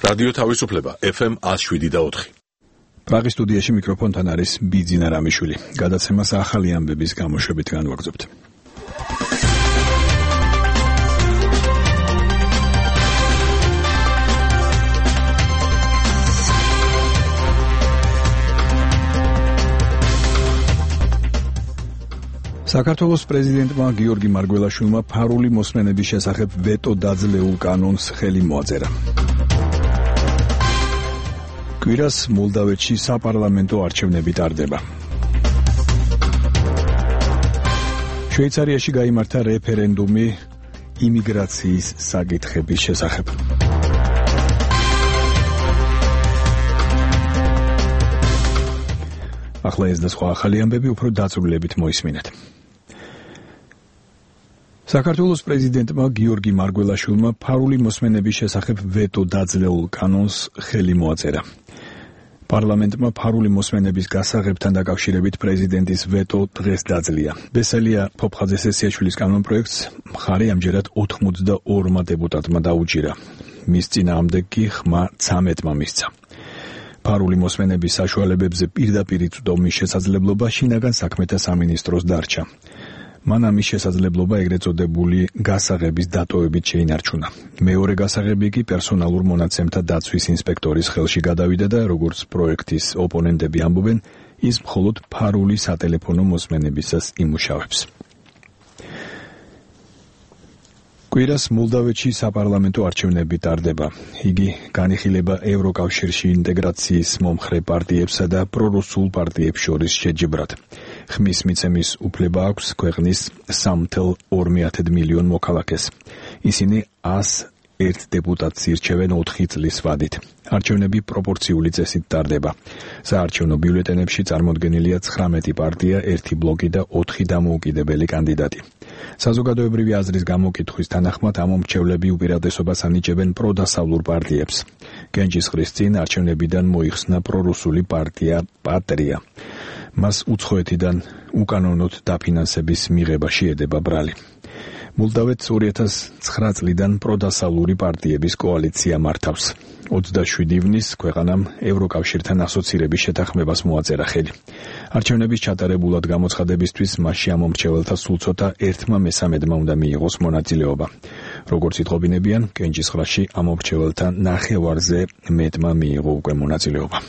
რადიო თავისუფლება FM 107.4. პრაღის სტუდიაში მიკროფონთან არის ბიძინა რამიშვილი. გადაცემას ახალი ამბების გამოშვებით განვაგრძობთ. საქართველოს პრეზიდენტმა გიორგი მარგველაშვილმა ფარული მოსმენების შესახებ ვეტო დაძლეულ კანონს ხელი მოაწერა. კვირას მოლდავეთში საპარლამენტო არჩევნები ტარდება. შვეიცარიაში გაიმართა რეფერენდუმი იმიგრაციის საკითხების შესახებ. ახლა ეს და სხვა ახალი ამბები უფრო დაწვრილებით მოისმინეთ. საქართველოს პრეზიდენტმა გიორგი მარგველაშვილმა ფარული მოსმენების შესახებ ვეტო დაძლეულ კანონს ხელი მოაწერა. პარლამენტმა ფარული მოსმენების გასაღებთან დაკავშირებით პრეზიდენტის ვეტო დღეს დაძლია. ბესელია ფოფხაძე სესიაშვილის კანონპროექტს მხარი ამჯერად 82 დეპუტატმა დაუჭირა. მის წინააღმდეგ კი ხმა 13-მა მისცა. ფარული მოსმენების საშუალებებზე პირდაპირ წვდომის შესაძლებლობა შინაგან საქმეთა სამინისტროს დარჩა. მან ამის შესაძლებლობა ეგრეთ წოდებული გასაღების დატოვებით შეინარჩუნა. მეორე გასაღები კი პერსონალურ მონაცემთა დაცვის ინსპექტორის ხელში გადავიდა და როგორც პროექტის ოპონენტები ამბობენ, ის მხოლოდ ფარული სატელეფონო მოსმენებისას იმუშავებს. კვირას მოლდავეთში საპარლამენტო არჩევნები ტარდება. იგი განიხილება ევროკავშირში ინტეგრაციის მომხრე პარტიებსა და პრორუსულ პარტიებს შორის შეჯიბრად. ხმის მიცემის უფლება აქვს ქვეყნის 3,2 მილიონ მოქალაქეს. ისინი 101 დეპუტატს ირჩევენ 4 წლის ვადით. არჩევნები პროპორციული წესით ტარდება. საარჩევნო ბიულეტენებში წარმოდგენილია 19 პარტია, 1 ბლოკი და 4 დამოუკიდებელი კანდიდატი. საზოგადოებრივი აზრის გამოკითხვის თანახმად ამომრჩევლები უპირატესობას ანიჭებენ პროდასავლურ პარტიებს. გენჯისყრის წინ არჩევნებიდან მოიხსნა პრორუსული პარტია პატრია. მას უცხოეთიდან უკანონოდ დაფინანსების მიღება შეედება ბრალი. მოლდავეთს 2009 წლიდან პროდასავლური პარტიების კოალიცია მართავს. 27 ივნისს ქვეყანამ ევროკავშირთან ასოცირების შეთანხმებას მოაწერა ხელი. არჩევნების ჩატარებულად გამოცხადებისთვის მასში ამომრჩეველთა სულ ცოტა 1/3 უნდა მიიღოს მონაწილეობა. როგორც იტყობინებიან, გენჯისყრაში ამომრჩეველთა ნახევარზე მეტმა მიიღო უკვე მონაწილეობა.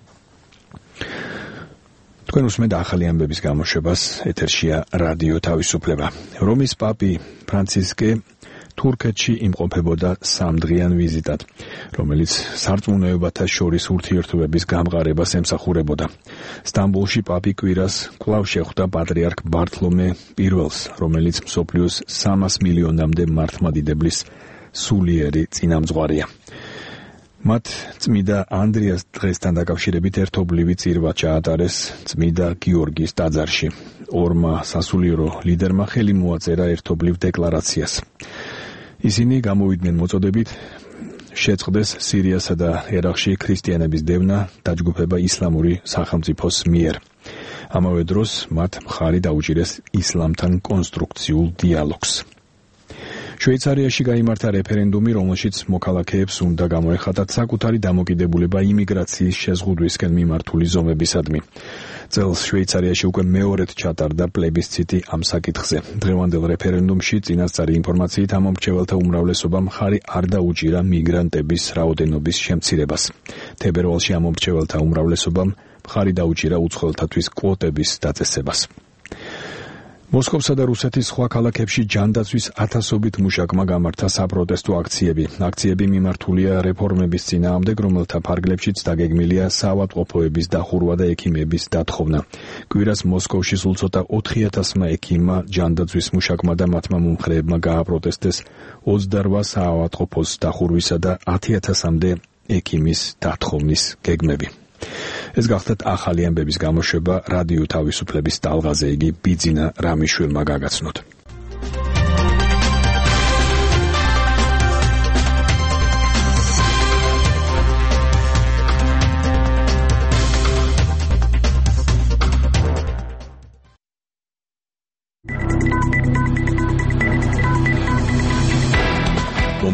თქვენ უსმენთ ახალი ამბების გამოშვებას, ეთერშია რადიო თავისუფლება. რომის პაპი ფრანცისკე თურქეთში იმყოფებოდა 3-დღიან ვიზიტად, რომელიც სარწმუნოებათა შორის ურთიერთობების გამყარებას ემსახურებოდა. სტამბოლში პაპი კვირას კვლავ შეხვდა პატრიარქ ბართლომე I-ს, რომელიც მსოფლიოს 300 მილიონამდე მართლმადიდებლის სულიერი წინამძღვარია. მათ წმიდა ანდრიას დღესთან დაკავშირებით ერთობლივი წირვა ჩაატარეს წმიდა გიორგის ტაძარში. ორმა სასულიერო ლიდერმა ხელი მოაწერა ერთობლივ დეკლარაციას. ისინი გამოვიდნენ მოწოდებით შეწყდეს სირიასა და ერაყში ქრისტიანების დევნა დაჯგუფება ისლამური სახელმწიფოს მიერ. ამავე დროს მათ მხარი დაუჭირეს ისლამთან კონსტრუქციულ დიალოგს. შვეიცარიაში გაიმართა რეფერენდუმი, რომელშიც მოქალაქეებს უნდა გამოეხატათ საკუთარი დამოკიდებულება იმიგრაციის შეზღუდვისკენ მიმართული ზომებისადმი. წელს შვეიცარიაში უკვე მეორედ ჩატარდა პლებისციტი ამ საკითხზე. დღევანდელ რეფერენდუმში წინასწარი ინფორმაციით ამომრჩეველთა უმრავლესობამ მხარი არ დაუჭირა მიგრანტების რაოდენობის შემცირებას. თებერვალში ამომრჩეველთა უმრავლესობამ მხარი დაუჭირა უცხოელთათვის კვოტების დაწესებას. მოსკოვსა და რუსეთის სხვა ქალაქებში ჯანდაცვის ათასობით მუშაკმა გამართა საპროტესტო აქციები. აქციები მიმართულია რეფორმების წინააღმდეგ, რომელთა ფარგლებშიც დაგეგმილია საავადმყოფოების დახურვა და ექიმების დათხოვნა. კვირას მოსკოვში სულ ცოტა 4000-მა ექიმმა, ჯანდაცვის მუშაკმა და მათმა მომხრეებმა გააპროტესტეს 28 საავადმყოფოს დახურვისა და 10,000-მდე ექიმის დათხოვნის გეგმები. ეს გახლდათ ახალი ამბების გამოშვება რადიო თავისუფლების ტალღაზე, იგი ბიძინა რამიშვილმა გაგაცნოთ.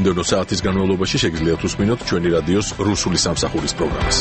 მომდევნო საათის განმავლობაში შეგიძლიათ უსმინოთ ჩვენი რადიოს რუსული სამსახურის პროგრამას.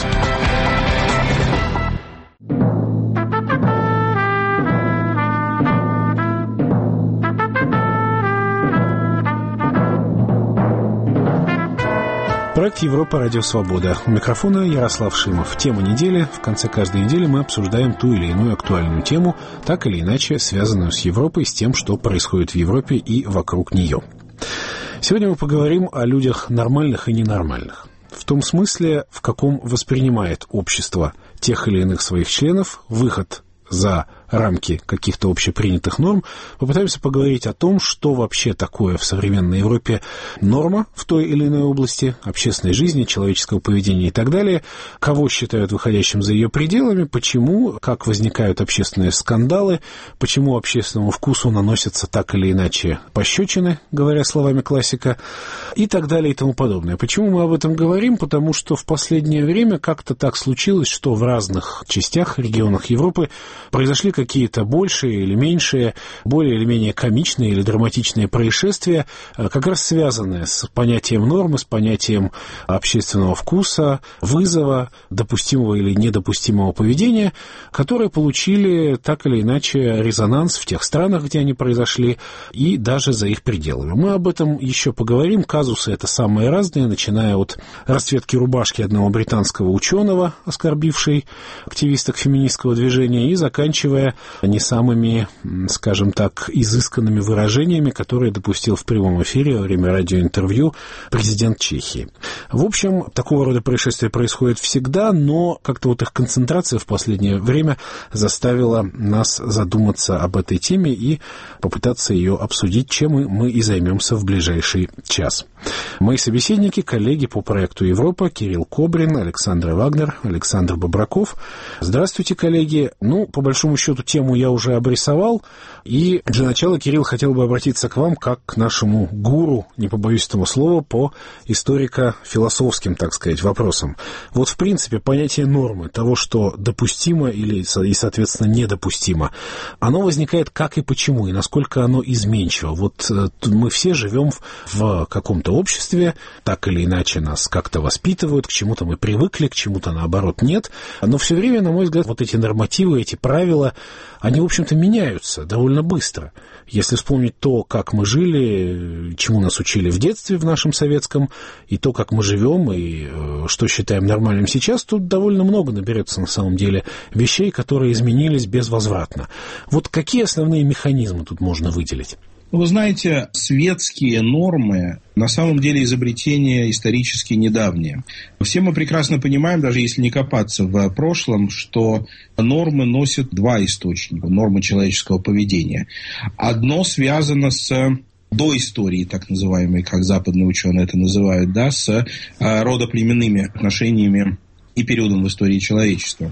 Проект «Европа. Радио Свобода». У микрофона Ярослав Шимов. Тема недели. В конце каждой недели мы обсуждаем ту или иную актуальную тему, так или иначе связанную с Европой, с тем, что происходит в Европе и вокруг нее. Сегодня мы поговорим о людях нормальных и ненормальных. В том смысле, в каком воспринимает общество тех или иных своих членов выход за рамки каких-то общепринятых норм, попытаемся поговорить о том, что вообще такое в современной Европе норма в той или иной области общественной жизни, человеческого поведения и так далее, кого считают выходящим за ее пределами, почему, как возникают общественные скандалы, почему общественному вкусу наносятся так или иначе пощечины, говоря словами классика, и так далее и тому подобное. Почему мы об этом говорим? Потому что в последнее время как-то так случилось, что в разных частях, регионах Европы произошли какие-то большие или меньшие, более или менее комичные или драматичные происшествия, как раз связанные с понятием нормы, с понятием общественного вкуса, вызова, допустимого или недопустимого поведения, которые получили так или иначе резонанс в тех странах, где они произошли, и даже за их пределами. Мы об этом еще поговорим. Казусы это самые разные, начиная от расцветки рубашки одного британского ученого, оскорбившей активисток феминистского движения, и заканчивая не самыми, скажем так, изысканными выражениями, которые допустил в прямом эфире во время радиоинтервью президент Чехии. В общем, такого рода происшествия происходят всегда, но как-то вот их концентрация в последнее время заставила нас задуматься об этой теме и попытаться ее обсудить, чем мы и займемся в ближайший час. Мои собеседники, коллеги по проекту «Европа», Кирилл Кобрин, Александр Вагнер, Александр Бобраков. Здравствуйте, коллеги. По большому счету, тему я уже обрисовал, и для начала, Кирилл, хотел бы обратиться к вам как к нашему гуру, не побоюсь этого слова, по историко-философским, так сказать, вопросам. Вот, в принципе, понятие нормы, того, что допустимо и, соответственно, недопустимо, оно возникает как и почему, и насколько оно изменчиво. Вот мы все живем в каком-то обществе, так или иначе нас как-то воспитывают, к чему-то мы привыкли, к чему-то, наоборот, нет, но все время, на мой взгляд, вот эти нормативы, эти правила, они, в общем-то, меняются довольно быстро. Если вспомнить то, как мы жили, чему нас учили в детстве в нашем советском, и то, как мы живем, и что считаем нормальным сейчас, тут довольно много наберется, на самом деле, вещей, которые изменились безвозвратно. Вот какие основные механизмы тут можно выделить? Вы знаете, светские нормы на самом деле изобретение исторически недавнее. Все мы прекрасно понимаем, даже если не копаться в прошлом, что нормы носят два источника, нормы человеческого поведения. Одно связано с доисторией, так называемой, как западные ученые это называют, да, с родоплеменными отношениями и периодом в истории человечества.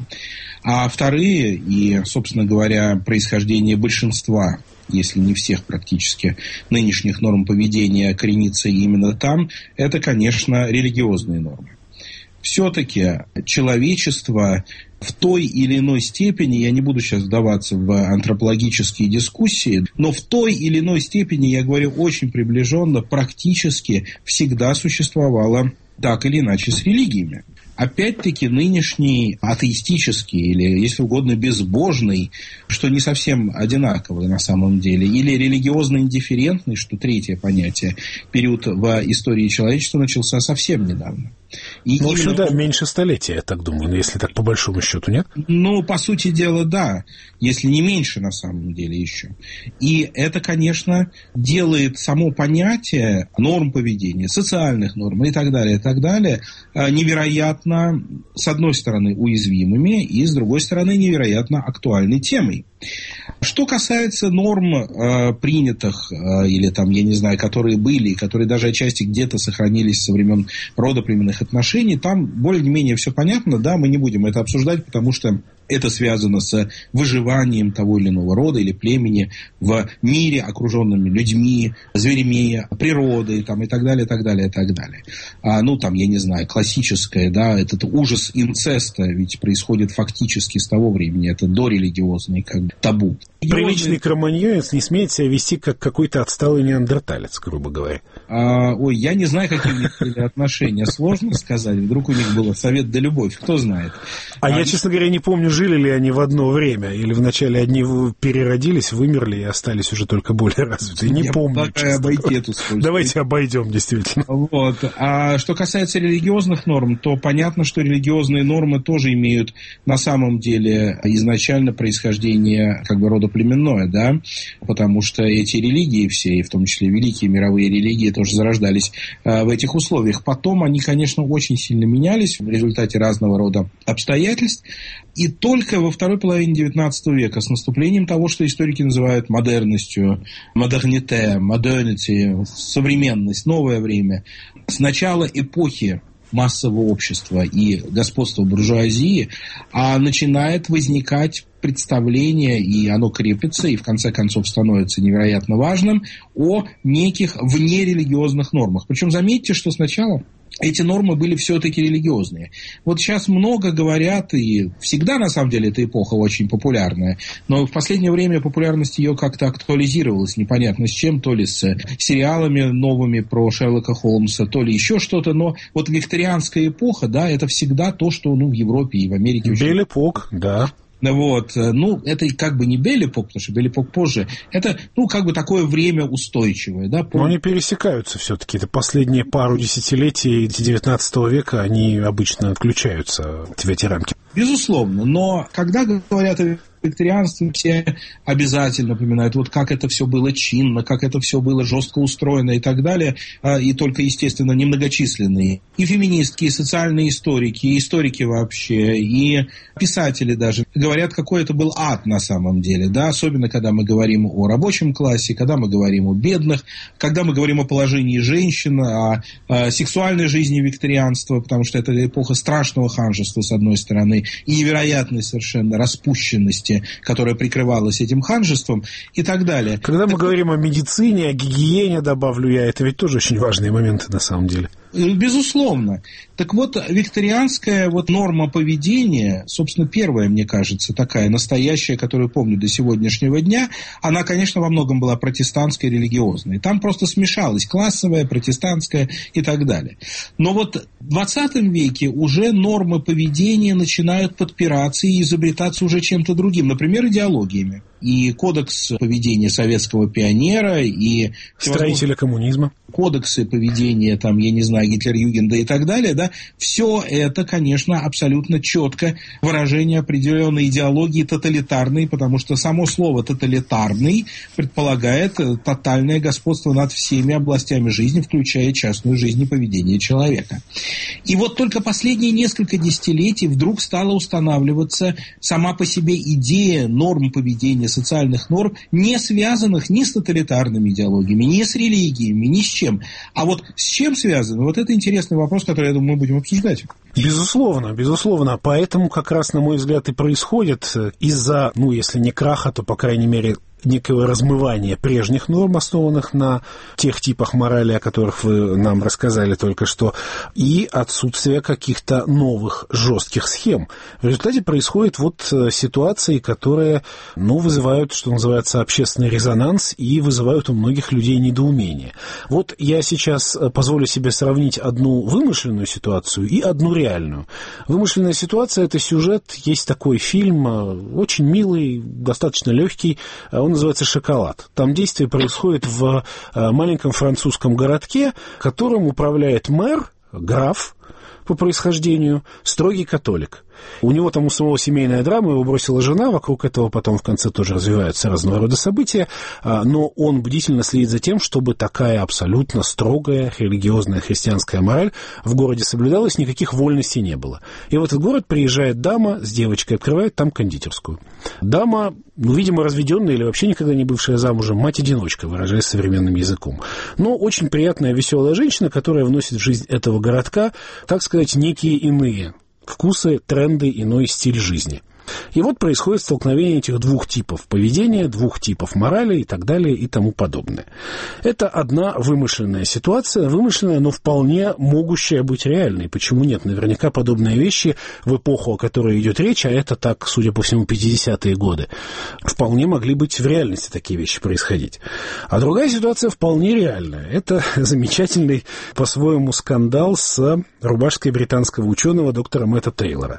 А вторые, и, собственно говоря, происхождение большинства, если не всех практически, нынешних норм поведения коренится именно там, это, конечно, религиозные нормы. Все-таки человечество в той или иной степени, я не буду сейчас вдаваться в антропологические дискуссии, но в той или иной степени, я говорю очень приближенно, практически всегда существовало так или иначе с религиями. Опять-таки, нынешний атеистический или, если угодно, безбожный, что не совсем одинаково на самом деле, или религиозно-индифферентный, что третье понятие, период в истории человечества начался совсем недавно. И в общем, да, меньше столетия, я так думаю, если так по большому счету, нет? По сути дела, да, если не меньше на самом деле еще. И это, конечно, делает само понятие норм поведения, социальных норм и так далее, невероятно, с одной стороны, уязвимыми, и с другой стороны, невероятно актуальной темой. Что касается норм, принятых, или там, я не знаю, которые были, которые даже отчасти где-то сохранились со времен родоплеменных отношений, там более-менее все понятно, да, мы не будем это обсуждать, потому что Это связано с выживанием того или иного рода или племени в мире, окруженными людьми, зверями, природой там, и так далее, и так далее, и так далее. Я не знаю, классическое, да, этот ужас инцеста ведь происходит фактически с того времени, это дорелигиозный как бы табу. Приличный кроманьонец не смеет себя вести как какой-то отсталый неандерталец, грубо говоря. Я не знаю, какие у них были отношения, сложно сказать, вдруг у них был совет да любовь, кто знает. Я, честно говоря, не помню, жили ли они в одно время, или вначале одни переродились, вымерли и остались уже только более развитые. Не помню. Давайте обойдем, действительно. Вот. А что касается религиозных норм, то понятно, что религиозные нормы тоже имеют на самом деле изначально происхождение как бы рода племенное, да, потому что эти религии все, и в том числе великие мировые религии, тоже зарождались в этих условиях. Потом они, конечно, очень сильно менялись в результате разного рода обстоятельств, и только во второй половине XIX века с наступлением того, что историки называют модерностью, модерните, modernity, современность, новое время, с начала эпохи массового общества и господства буржуазии, начинает возникать представление, и оно крепится, и в конце концов становится невероятно важным, о неких внерелигиозных нормах. Причем заметьте, что сначала эти нормы были все-таки религиозные. Вот сейчас много говорят, и всегда, на самом деле, эта эпоха очень популярная, но в последнее время популярность ее как-то актуализировалась, непонятно с чем, то ли с сериалами новыми про Шерлока Холмса, то ли еще что-то, но вот викторианская эпоха, да, это всегда то, что в Европе и в Америке... Бель-эпок, да. Вот, это как бы не Бель-эпок, потому что Бель-эпок позже. Это, как бы такое время устойчивое, да. Но они пересекаются все-таки. Это последние пару десятилетий XIX века, они обычно отключаются в эти рамки. Безусловно, но когда говорят о викторианстве, все обязательно упоминают, вот как это все было чинно, как это все было жестко устроено и так далее, и только, естественно, немногочисленные. И феминистки, и социальные историки, и историки вообще, и писатели даже говорят, какой это был ад на самом деле, да, особенно когда мы говорим о рабочем классе, когда мы говорим о бедных, когда мы говорим о положении женщин, о сексуальной жизни викторианства, потому что это эпоха страшного ханжества, с одной стороны, и невероятной совершенно распущенности, которая прикрывалась этим ханжеством и так далее. Когда мы говорим о медицине, о гигиене, добавлю я, это ведь тоже очень важные моменты на самом деле. Безусловно. Так вот, викторианская норма поведения, собственно, первая, мне кажется, такая настоящая, которую помню до сегодняшнего дня, она, конечно, во многом была протестантской, религиозной. Там просто смешалась классовая, протестантская и так далее. Но вот в 20 веке уже нормы поведения начинают подпираться и изобретаться уже чем-то другим, например, идеологиями. И кодекс поведения советского пионера, и... строителя коммунизма. Кодексы поведения, Гитлер-Югенда и так далее, да, все это, конечно, абсолютно четко выражение определенной идеологии тоталитарной, потому что само слово «тоталитарный» предполагает тотальное господство над всеми областями жизни, включая частную жизнь и поведение человека. И вот только последние несколько десятилетий вдруг стала устанавливаться сама по себе идея норм поведения, социальных норм, не связанных ни с тоталитарными идеологиями, ни с религиями, ни с чем. А вот с чем связано? Вот это интересный вопрос, который, я думаю, мы будем обсуждать. Безусловно, безусловно. Поэтому как раз, на мой взгляд, и происходит из-за, если не краха, то, по крайней мере, некого размывания прежних норм, основанных на тех типах морали, о которых вы нам рассказали только что, и отсутствие каких-то новых жестких схем. В результате происходят ситуации, которые, вызывают, что называется, общественный резонанс и вызывают у многих людей недоумение. Вот я сейчас позволю себе сравнить одну вымышленную ситуацию и одну реальную. Вымышленная ситуация – это сюжет, есть такой фильм, очень милый, достаточно легкий, он называется «Шоколад». Там действие происходит в маленьком французском городке, которым управляет мэр, граф по происхождению, строгий католик. У него там у самого семейная драма, его бросила жена, вокруг этого потом в конце тоже развиваются разного рода события, но он бдительно следит за тем, чтобы такая абсолютно строгая религиозная христианская мораль в городе соблюдалась, никаких вольностей не было. И в этот город приезжает дама с девочкой, открывает там кондитерскую. Дама, видимо, разведенная или вообще никогда не бывшая замужем, мать-одиночка, выражаясь современным языком. Но очень приятная, веселая женщина, которая вносит в жизнь этого городка, так сказать, некие иные вкусы, тренды, иной стиль жизни. И вот происходит столкновение этих двух типов поведения, двух типов морали и так далее и тому подобное. Это одна вымышленная ситуация, вымышленная, но вполне могущая быть реальной. Почему нет? Наверняка подобные вещи в эпоху, о которой идет речь, а это так, судя по всему, 50-е годы, вполне могли быть в реальности такие вещи происходить. А другая ситуация вполне реальная. Это замечательный по-своему скандал с рубашкой британского ученого доктора Мэтта Тейлора.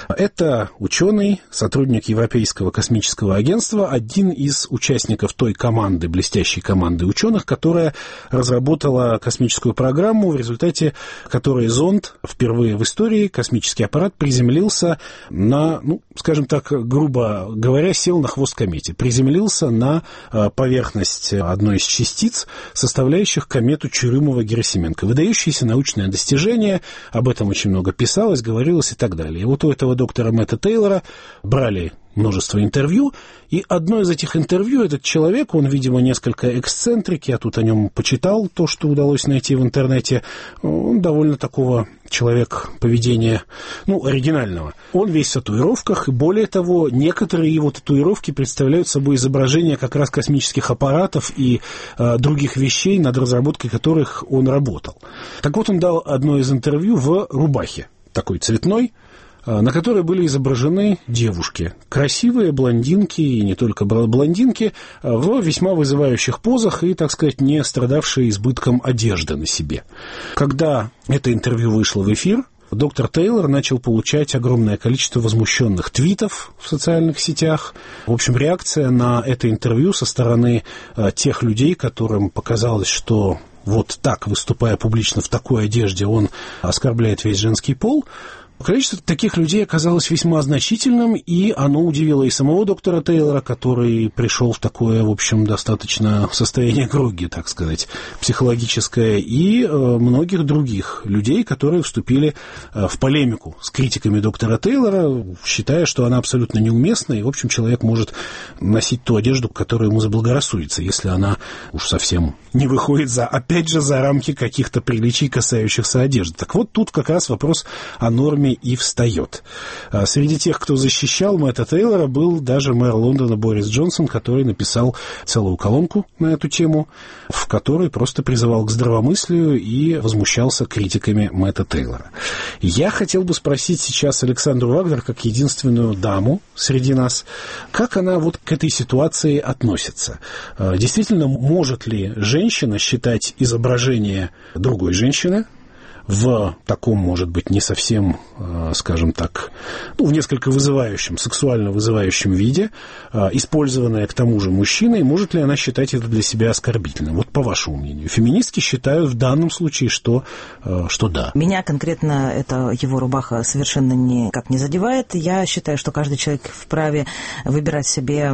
Это ученый, сотрудник Европейского космического агентства, один из участников той команды, блестящей команды ученых, которая разработала космическую программу, в результате которой зонд впервые в истории, космический аппарат, приземлился на, скажем так, грубо говоря, сел на хвост комете, приземлился на поверхность одной из частиц, составляющих комету Чурюмова-Герасименко. Выдающееся научное достижение, об этом очень много писалось, говорилось и так далее. И вот у этого доктора Мэтта Тейлора брали множество интервью, и одно из этих интервью этот человек, он, видимо, несколько эксцентрик, я тут о нем почитал то, что удалось найти в интернете, он довольно такого человек поведения, оригинального. Он весь в татуировках, и более того, некоторые его татуировки представляют собой изображения как раз космических аппаратов и других вещей, над разработкой которых он работал. Так вот, он дал одно из интервью в рубахе, такой цветной, на которой были изображены девушки. Красивые блондинки, и не только блондинки, в весьма вызывающих позах и, так сказать, не страдавшие избытком одежды на себе. Когда это интервью вышло в эфир, доктор Тейлор начал получать огромное количество возмущенных твитов в социальных сетях. В общем, реакция на это интервью со стороны тех людей, которым показалось, что вот так, выступая публично в такой одежде, он оскорбляет весь женский пол. Количество таких людей оказалось весьма значительным, и оно удивило и самого доктора Тейлора, который пришел в такое, в общем, достаточно состояние грогги, так сказать, психологическое, и многих других людей, которые вступили в полемику с критиками доктора Тейлора, считая, что она абсолютно неуместна, и, в общем, человек может носить ту одежду, которая ему заблагорассудится, если она уж совсем не выходит, опять же, за рамки каких-то приличий, касающихся одежды. Так вот, тут как раз вопрос о норме и встает. Среди тех, кто защищал Мэтта Тейлора, был даже мэр Лондона Борис Джонсон, который написал целую колонку на эту тему, в которой просто призывал к здравомыслию и возмущался критиками Мэтта Тейлора. Я хотел бы спросить сейчас Александру Вагнер, как единственную даму среди нас, как она вот к этой ситуации относится. Действительно, может ли женщина считать изображение другой женщины в таком, может быть, не совсем, скажем так, в несколько вызывающем, сексуально вызывающем виде, использованная к тому же мужчиной, может ли она считать это для себя оскорбительным? Вот по вашему мнению. Феминистки считают в данном случае, что да. Меня конкретно эта его рубаха совершенно никак не задевает. Я считаю, что каждый человек вправе выбирать себе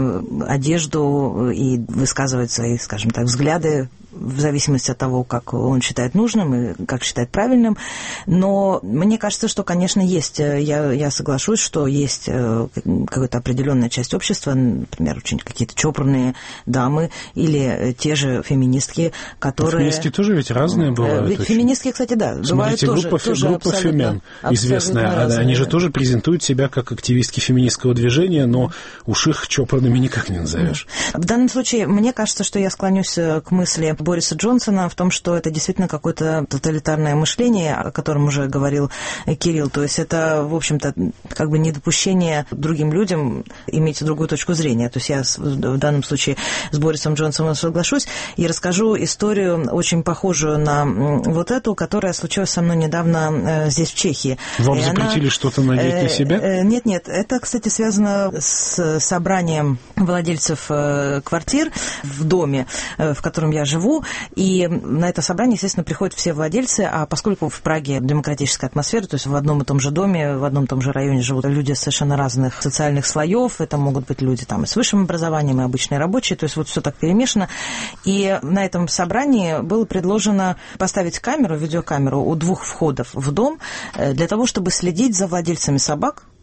одежду и высказывать свои, скажем так, взгляды в зависимости от того, как он считает нужным и как считает правильным. Но мне кажется, что, конечно, есть, я соглашусь, что есть какая-то определенная часть общества, например, очень какие-то чопорные дамы или те же феминистки, которые... Феминистки тоже ведь разные бывают. Ведь феминистки, кстати, да, смотрите, бывают группа Фемен известная, они же тоже презентуют себя как активистки феминистского движения, но уж их чопорными никак не назовешь. В данном случае, мне кажется, что я склонюсь к мысли Бориса Джонсона в том, что это действительно какое-то тоталитарное мышление, о котором уже говорил Кирилл. То есть это, в общем-то, как бы недопущение другим людям иметь другую точку зрения. То есть я в данном случае с Борисом Джонсоном соглашусь и расскажу историю, очень похожую на вот эту, которая случилась со мной недавно здесь, в Чехии. Вам запретили что-то надеть на себя? Нет. Это, кстати, связано с собранием владельцев квартир в доме, в котором я живу. И на это собрание, естественно, приходят все владельцы, а поскольку в Праге демократическая атмосфера, то есть в одном и том же доме, в одном и том же районе живут люди совершенно разных социальных слоев, это могут быть люди там и с высшим образованием, и обычные рабочие, то есть вот все так перемешано. И на этом собрании было предложено поставить камеру, видеокамеру у двух входов в дом для того, чтобы следить за владельцами собак,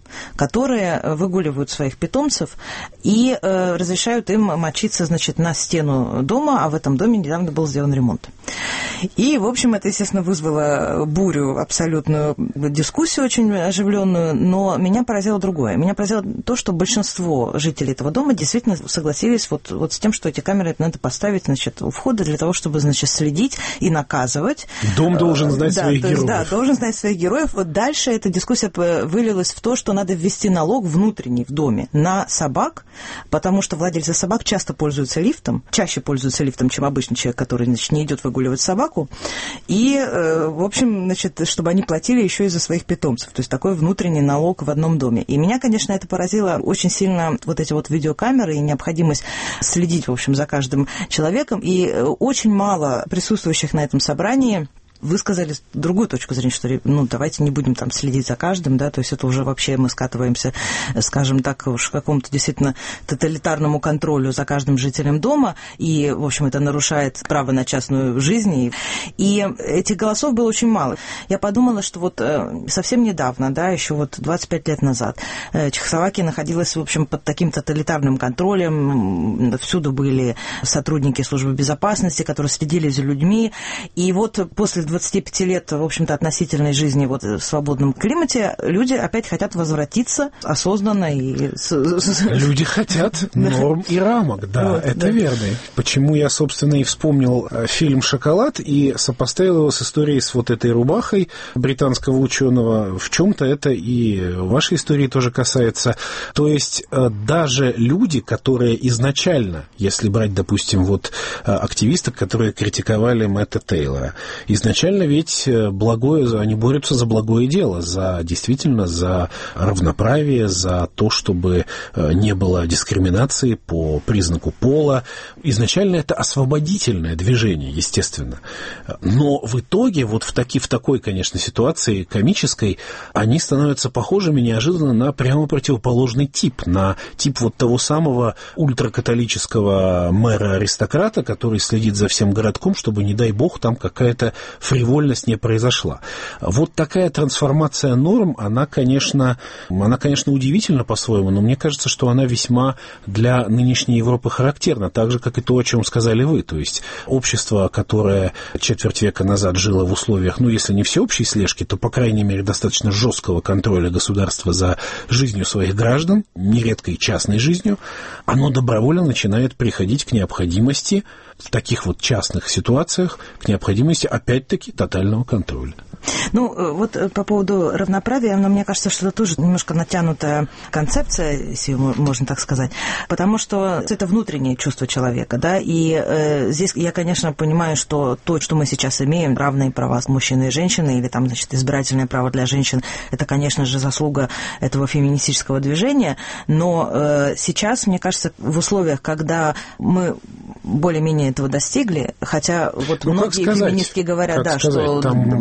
которые выгуливают своих питомцев и разрешают им мочиться, значит, на стену дома, а в этом доме недавно был сделан ремонт. И, в общем, это, естественно, вызвало бурю, абсолютную дискуссию очень оживленную, но меня поразило другое. Меня поразило то, что большинство жителей этого дома действительно согласились вот с тем, что эти камеры надо поставить, значит, у входа для того, чтобы, значит, следить и наказывать. Дом должен знать своих героев. Да, должен знать своих героев. Вот дальше эта дискуссия вылилась в то, что надо ввести налог внутренний в доме на собак, потому что владельцы собак часто пользуются лифтом, чаще пользуются лифтом, чем обычный человек, который, значит, не идет выгуливать собаку. И, в общем, значит, чтобы они платили еще и за своих питомцев. То есть такой внутренний налог в одном доме. И меня, конечно, это поразило очень сильно, вот эти вот видеокамеры и необходимость следить, в общем, за каждым человеком. И очень мало присутствующих на этом собрании высказали другую точку зрения, что, ну, давайте не будем там следить за каждым, да, то есть это уже вообще мы скатываемся, скажем так, уж к какому-то действительно тоталитарному контролю за каждым жителем дома, и, в общем, это нарушает право на частную жизнь, и этих голосов было очень мало. Я подумала, что вот совсем недавно, да, еще вот 25 лет назад, Чехословакия находилась, в общем, под таким тоталитарным контролем, всюду были сотрудники службы безопасности, которые следили за людьми, и вот после 25 лет, в общем-то, относительной жизни вот в свободном климате, люди опять хотят возвратиться осознанно. Люди хотят норм и рамок, да, вот, это да. Верно. Почему я, собственно, и вспомнил фильм «Шоколад» и сопоставил его с историей с вот этой рубахой британского ученого. В чем-то это и вашей истории тоже касается. То есть даже люди, которые изначально, если брать, допустим, вот активистов, которые критиковали Мэтта Тейлора, изначально ведь благое, они борются за благое дело, действительно за равноправие, за то, чтобы не было дискриминации по признаку пола. Изначально это освободительное движение, естественно. Но в итоге вот в такой, конечно, ситуации комической они становятся похожими неожиданно на прямо противоположный тип, на тип вот того самого ультракатолического мэра-аристократа, который следит за всем городком, чтобы, не дай бог, там какая-то фривольность не произошла. Вот такая трансформация норм, она, конечно, удивительна по-своему, но мне кажется, что она весьма для нынешней Европы характерна, так же, как и то, о чем сказали вы. То есть общество, которое четверть века назад жило в условиях, ну, если не всеобщей слежки, то, по крайней мере, достаточно жесткого контроля государства за жизнью своих граждан, нередко и частной жизнью, оно добровольно начинает приходить к необходимости в таких вот частных ситуациях, к необходимости, опять-таки, тотального контроля. Ну, вот по поводу равноправия, но мне кажется, что это тоже немножко натянутая концепция, если можно так сказать, потому что это внутреннее чувство человека, да, и здесь я, конечно, понимаю, что то, что мы сейчас имеем, равные права мужчины и женщины, или там, значит, избирательное право для женщин, это, конечно же, заслуга этого феминистического движения, но сейчас, мне кажется, в условиях, когда мы более-менее этого достигли, хотя вот многие феминистки говорят, да, что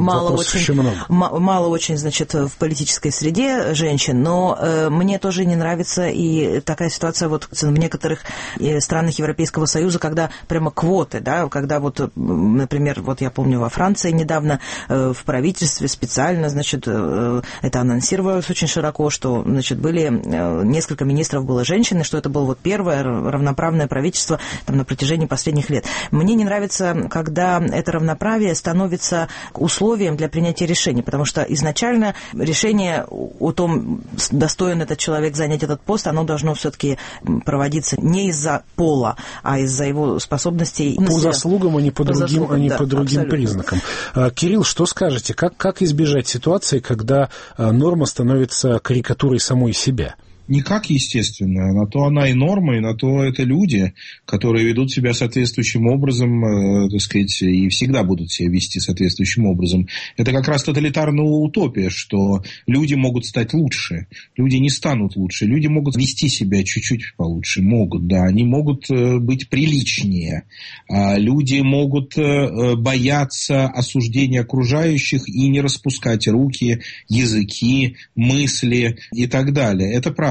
мало очень, значит, в политической среде женщин, но мне тоже не нравится и такая ситуация вот в некоторых странах Европейского Союза, когда прямо квоты, да, когда вот, например, вот я помню во Франции недавно в правительстве специально, значит, это анонсировалось очень широко, что, значит, были несколько министров было женщины, что это было вот первое равноправное правительство там на протяжении последних лет. Мне не нравится, когда это равноправие становится условием для принятия решений, потому что изначально решение о том, достоин этот человек занять этот пост, оно должно все-таки проводиться не из-за пола, а из-за его способностей. По заслугам, а не по другим признакам. Кирилл, что скажете? Как избежать ситуации, когда норма становится карикатурой самой себя? Никак, естественно. На то она и норма, и на то это люди, которые ведут себя соответствующим образом, так сказать, и всегда будут себя вести соответствующим образом. Это как раз тоталитарная утопия, что люди могут стать лучше, люди не станут лучше, люди могут вести себя чуть-чуть получше, могут, да, они могут быть приличнее, люди могут бояться осуждения окружающих и не распускать руки, языки, мысли и так далее. Это правда.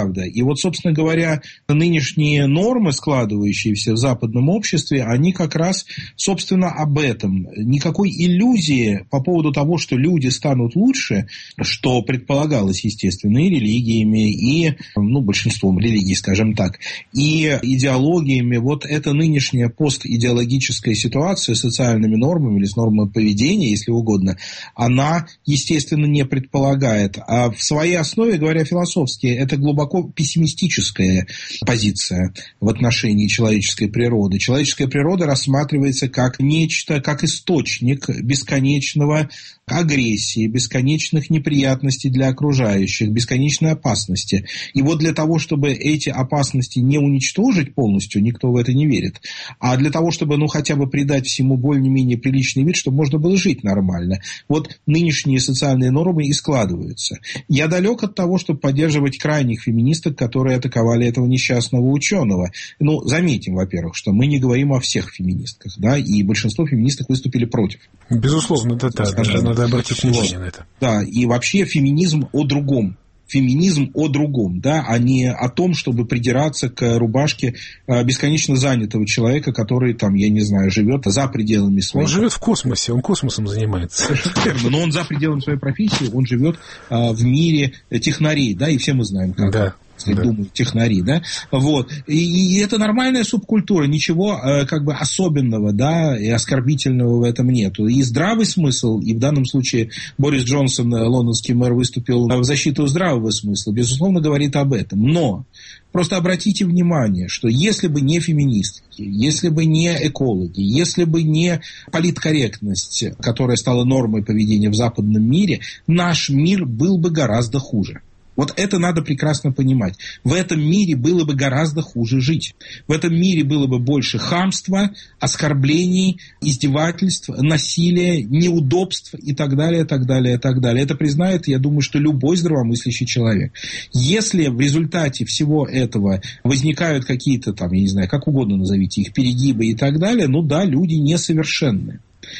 правда. И вот, собственно говоря, нынешние нормы, складывающиеся в западном обществе, они как раз, собственно, об этом. Никакой иллюзии по поводу того, что люди станут лучше, что предполагалось, естественно, и религиями, и, большинством религий, скажем так, и идеологиями. Вот эта нынешняя постидеологическая ситуация с социальными нормами или с нормами поведения, если угодно, она, естественно, не предполагает. А в своей основе, говоря философски, это глубоко пессимистическая позиция в отношении человеческой природы. Человеческая природа рассматривается как нечто, как источник бесконечного агрессии, бесконечных неприятностей для окружающих, бесконечной опасности. И вот для того, чтобы эти опасности не уничтожить полностью, никто в это не верит, а для того, чтобы, хотя бы придать всему более-менее приличный вид, чтобы можно было жить нормально. Вот нынешние социальные нормы и складываются. Я далек от того, чтобы поддерживать крайних феминисток, которые атаковали этого несчастного ученого. Заметим, во-первых, что мы не говорим о всех феминистках, да, и большинство феминисток выступили против. Безусловно, надо обратить внимание на это. Да, и вообще феминизм о другом. Феминизм о другом, да, а не о том, чтобы придираться к рубашке бесконечно занятого человека, который, живет за пределами своей... Он живет в космосе, он космосом занимается. Совершенно, но он за пределами своей профессии, он живет в мире технарей, да, и все мы знаем, как... Да. Думают технари, да, вот, и это нормальная субкультура, ничего особенного, да, и оскорбительного в этом нету, и здравый смысл, и в данном случае Борис Джонсон, лондонский мэр, выступил в защиту здравого смысла, безусловно, говорит об этом, но просто обратите внимание, что если бы не феминистки, если бы не экологи, если бы не политкорректность, которая стала нормой поведения в западном мире, наш мир был бы гораздо хуже. Вот это надо прекрасно понимать. В этом мире было бы гораздо хуже жить. В этом мире было бы больше хамства, оскорблений, издевательств, насилия, неудобств и так далее, так далее, так далее. Это признает, я думаю, что любой здравомыслящий человек. Если в результате всего этого возникают какие-то как угодно назовите их, перегибы и так далее, люди несовершенны.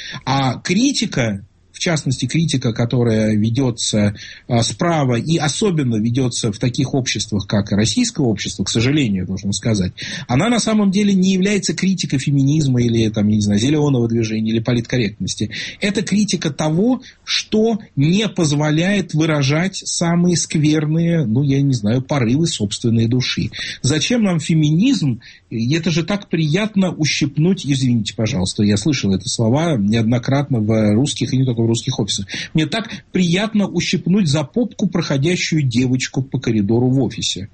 А критика, в частности, критика, которая ведется справа и особенно ведется в таких обществах, как и российское общество, к сожалению, должен сказать, она на самом деле не является критикой феминизма или, зеленого движения или политкорректности. Это критика того, что не позволяет выражать самые скверные, порывы собственной души. Зачем нам феминизм? Это же так приятно ущипнуть, извините, пожалуйста, я слышал эти слова неоднократно в русских и не только в русских офисах. Мне так приятно ущипнуть за попку проходящую девочку по коридору в офисе.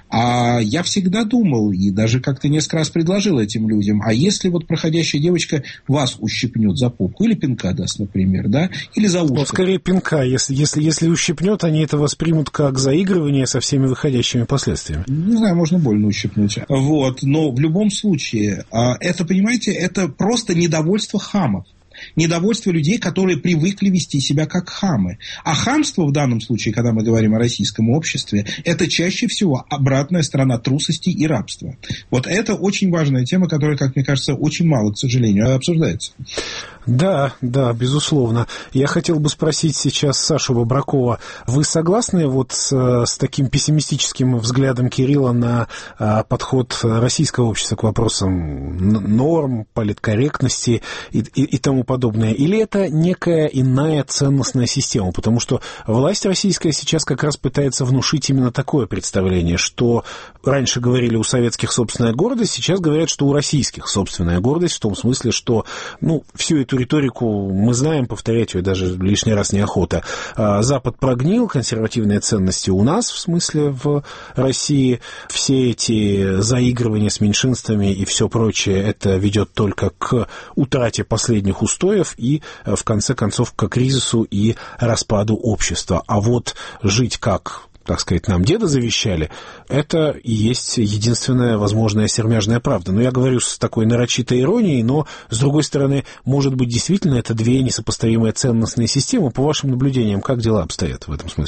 А я всегда думал, и даже как-то несколько раз предложил этим людям, а если проходящая девочка вас ущипнет за попку, или пинка даст, например, да, или за ушко. Скорее пинка. Если ущипнет, они это воспримут как заигрывание со всеми выходящими последствиями. Не знаю, можно больно ущипнуть. Вот, но в любом случае, это, понимаете, это просто недовольство хамов. Недовольство людей, которые привыкли вести себя как хамы. А хамство в данном случае, когда мы говорим о российском обществе, это чаще всего обратная сторона трусости и рабства. Вот это очень важная тема, которая, как мне кажется, очень мало, к сожалению, обсуждается. Да, безусловно. Я хотел бы спросить сейчас Сашу Бобракова. Вы согласны с таким пессимистическим взглядом Кирилла на подход российского общества к вопросам норм, политкорректности и тому подобное? Или это некая иная ценностная система? Потому что власть российская сейчас как раз пытается внушить именно такое представление, что раньше говорили у советских собственная гордость, сейчас говорят, что у российских собственная гордость, в том смысле, что всю эту риторику мы знаем, повторять ее даже лишний раз неохота. Запад прогнил, консервативные ценности у нас, в смысле в России. Все эти заигрывания с меньшинствами и все прочее, это ведет только к утрате последних устоев и, в конце концов, к кризису и распаду общества. А вот жить как... так сказать, нам деда завещали, это и есть единственная возможная сермяжная правда. Но я говорю с такой нарочитой иронией, но, с другой стороны, может быть, действительно это две несопоставимые ценностные системы. По вашим наблюдениям, как дела обстоят в этом смысле?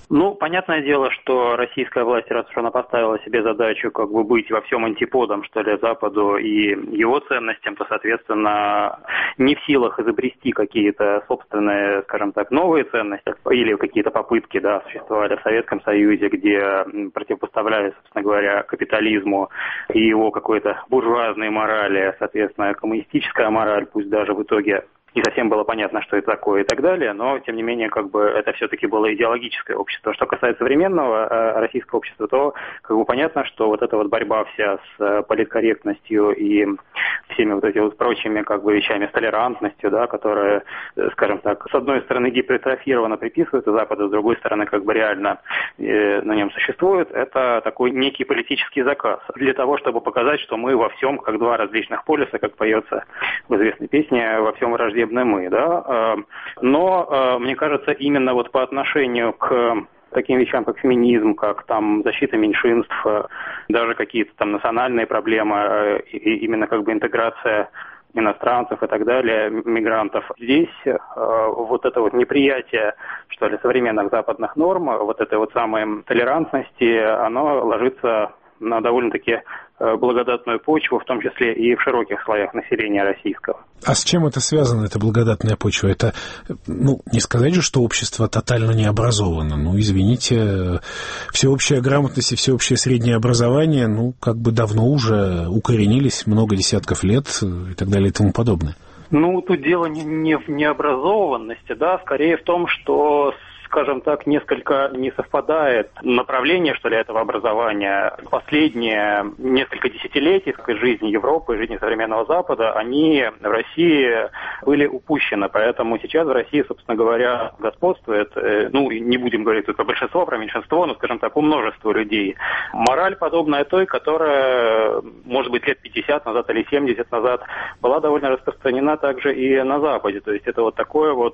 Ну, понятное дело, что российская власть, раз уж она поставила себе задачу как бы быть во всем антиподом, что ли, Западу и его ценностям, то, соответственно, не в силах изобрести какие-то собственные, скажем так, новые ценности или какие-то попытки, да, существовали в Советском Союзе, где противопоставляли, собственно говоря, капитализму и его какой-то буржуазной морали, соответственно, коммунистическая мораль, пусть даже в итоге не совсем было понятно, что это такое и так далее, но, тем не менее, как бы это все-таки было идеологическое общество. Что касается современного российского общества, то как бы понятно, что вот эта вот борьба вся с политкорректностью и всеми вот этими вот прочими как бы вещами, с толерантностью, да, которая, скажем так, с одной стороны гипертрофированно приписывается Западу, с другой стороны как бы реально на нем существует, это такой некий политический заказ для того, чтобы показать, что мы во всем, как два различных полюса, как поется в известной песне, во всем враждебны мы, да, но мне кажется, именно вот по отношению к таким вещам, как феминизм, как там защита меньшинств, даже какие-то там национальные проблемы, именно как бы интеграция иностранцев и так далее, мигрантов. Здесь вот это вот неприятие, что ли, современных западных норм, вот этой вот самой толерантности, оно ложится на довольно-таки благодатную почву, в том числе и в широких слоях населения российского. А с чем это связано, эта благодатная почва? Это, не сказать же, что общество тотально не образовано. Извините, всеобщая грамотность и всеобщее среднее образование, как бы давно уже укоренились, много десятков лет и так далее и тому подобное. Тут дело не в необразованности, да, скорее в том, что, скажем так, несколько не совпадает направление, что ли, этого образования. Последние несколько десятилетий жизни Европы, жизни современного Запада, они в России были упущены. Поэтому сейчас в России, собственно говоря, господствует, не будем говорить тут про большинство, про меньшинство, но, скажем так, у множества людей. Мораль, подобная той, которая, может быть, лет 50 назад или 70 назад была довольно распространена также и на Западе. То есть это вот такое вот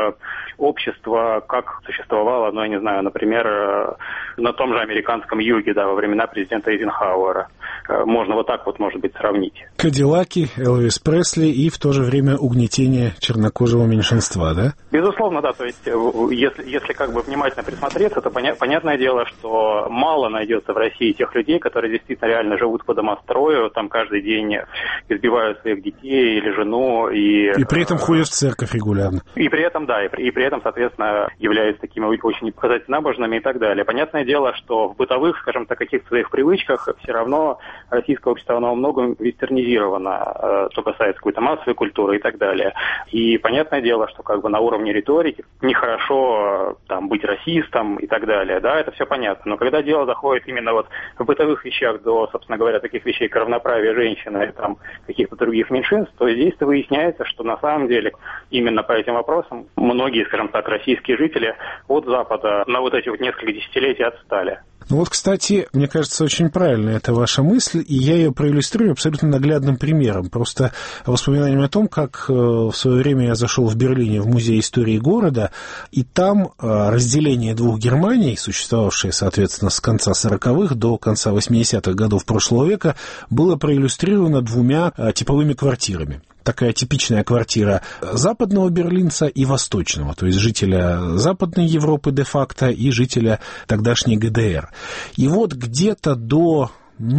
общество, как существовало, я не знаю, например, на том же американском юге, да, во времена президента Эйзенхауэра. Можно вот так вот, может быть, сравнить. Кадиллаки, Элвис Пресли и в то же время угнетение чернокожего меньшинства, да? Безусловно, да. То есть, если как бы внимательно присмотреться, то понятное дело, что мало найдется в России тех людей, которые действительно реально живут по домострою, там каждый день избивают своих детей или жену. И при этом ходят в церковь регулярно. И при этом, да, и при этом, соответственно, являются такими очень непоказательно набожными и так далее. Понятное дело, что в бытовых, скажем так, каких-то своих привычках все равно российское общество, оно во многом вестернизировано, что касается какой-то массовой культуры и так далее. И понятное дело, что как бы на уровне риторики нехорошо там быть расистом и так далее, да, это все понятно. Но когда дело доходит именно вот в бытовых вещах до, собственно говоря, таких вещей, как равноправие женщины и там каких-то других меньшинств, то здесь-то выясняется, что на самом деле именно по этим вопросам многие, скажем так, российские жители от Запада на вот эти вот несколько десятилетий отстали. Кстати, мне кажется, очень правильно эта ваша мысль, и я ее проиллюстрирую абсолютно наглядным примером. Просто воспоминанием о том, как в свое время я зашел в Берлине в Музей истории города, и там разделение двух Германий, существовавшее, соответственно, с конца 40-х до конца 80-х годов прошлого века, было проиллюстрировано двумя типовыми квартирами. Такая типичная квартира западного берлинца и восточного, то есть жителя Западной Европы де-факто и жителя тогдашней ГДР. И вот где-то до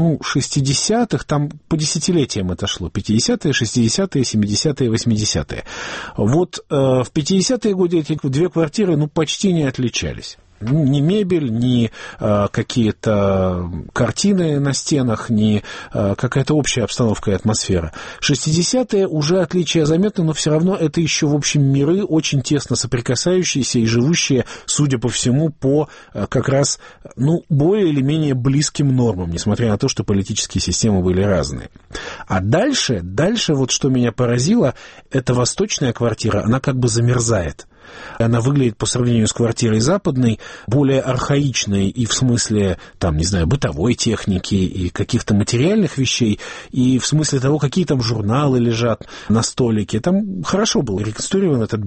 60-х, там по десятилетиям это шло, 50-е, 60-е, 70-е, 80-е. Вот в 50-е годы эти две квартиры почти не отличались. Ни мебель, ни какие-то картины на стенах, ни какая-то общая обстановка и атмосфера. 60-е уже отличия заметны, но все равно это еще, в общем, миры очень тесно соприкасающиеся и живущие, судя по всему, по как раз, более или менее близким нормам, несмотря на то, что политические системы были разные. А дальше вот что меня поразило, эта восточная квартира, она как бы замерзает. Она выглядит по сравнению с квартирой западной более архаичной и в смысле, бытовой техники и каких-то материальных вещей, и в смысле того, какие там журналы лежат на столике. Там хорошо был реконструирован этот быт.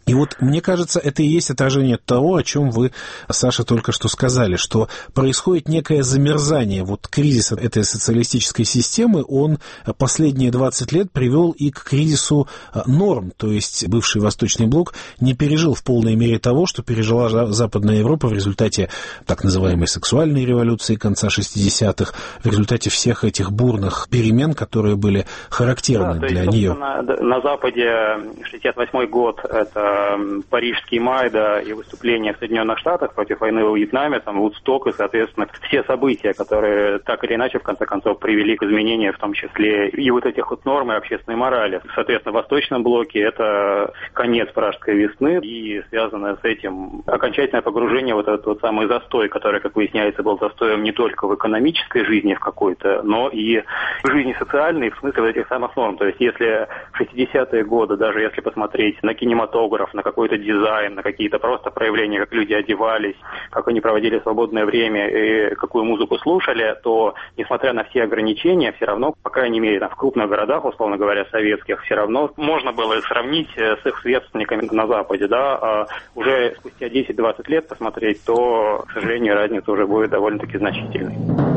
И вот, мне кажется, это и есть отражение того, о чем вы, Саша, только что сказали, что происходит некое замерзание. Вот кризис этой социалистической системы, он последние 20 лет привел и к кризису норм. То есть бывший Восточный блок не пережил в полной мере того, что пережила Западная Европа в результате так называемой сексуальной революции конца 60-х, в результате всех этих бурных перемен, которые были характерны для нее. На Западе 68-й год — это Парижский май, да, и выступления в Соединенных Штатах против войны во Вьетнаме, там, Вудсток и, соответственно, все события, которые так или иначе, в конце концов, привели к изменению, в том числе и вот этих вот норм и общественной морали. Соответственно, в Восточном блоке это конец Пражской весны и связанное с этим окончательное погружение в этот вот самый застой, который, как выясняется, был застоем не только в экономической жизни в какой-то, но и в жизни социальной, в смысле вот этих самых норм. То есть, если в 60-е годы, даже если посмотреть на кинематограф, на какой-то дизайн, на какие-то просто проявления, как люди одевались, как они проводили свободное время и какую музыку слушали, то, несмотря на все ограничения, все равно, по крайней мере, в крупных городах, условно говоря, советских, все равно можно было сравнить с их сверстниками на Западе, да, а уже спустя 10-20 лет посмотреть, то, к сожалению, разница уже будет довольно-таки значительной.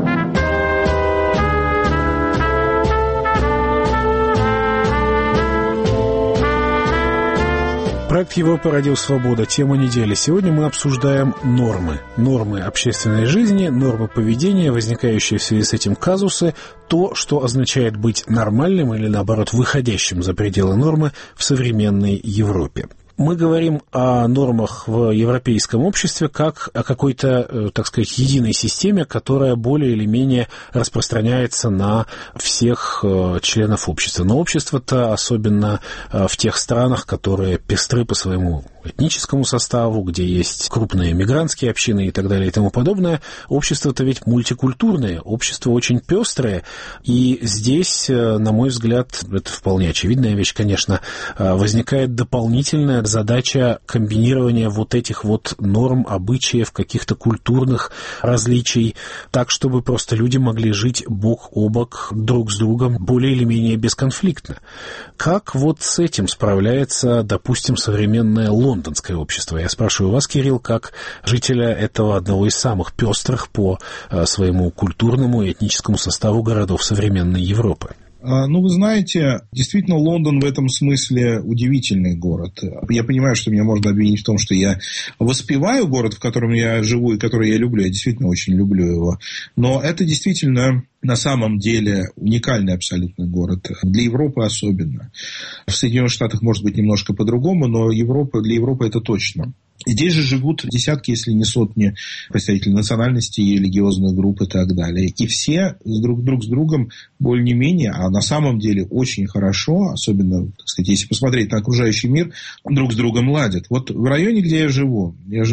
Проект «Европа. Радио Свобода». Тема недели. Сегодня мы обсуждаем нормы. Нормы общественной жизни, нормы поведения, возникающие в связи с этим казусы, то, что означает быть нормальным или, наоборот, выходящим за пределы нормы в современной Европе. Мы говорим о нормах в европейском обществе как о какой-то, так сказать, единой системе, которая более или менее распространяется на всех членов общества. Но общество-то, особенно в тех странах, которые пестры по своему этническому составу, где есть крупные мигрантские общины и так далее и тому подобное, общество-то ведь мультикультурное, общество очень пестрое. И здесь, на мой взгляд, это вполне очевидная вещь, конечно, возникает дополнительная задача комбинирования вот этих вот норм, обычаев, каких-то культурных различий, так, чтобы просто люди могли жить бок о бок друг с другом более или менее бесконфликтно. Как вот с этим справляется, допустим, современное лондонское общество? Я спрашиваю вас, Кирилл, как жителя этого одного из самых пестрых по своему культурному и этническому составу городов современной Европы. Ну, вы знаете, действительно, Лондон в этом смысле удивительный город. Я понимаю, что меня можно обвинить в том, что я воспеваю город, в котором я живу и который я люблю. Я действительно очень люблю его. Но это действительно на самом деле уникальный абсолютно город. Для Европы особенно. В Соединенных Штатах может быть немножко по-другому, но для Европы это точно. Здесь же живут десятки, если не сотни представителей национальностей, религиозных групп и так далее. И все друг с другом более-менее, а на самом деле очень хорошо, особенно, так сказать, если посмотреть на окружающий мир, друг с другом ладят. Вот в районе, где я живу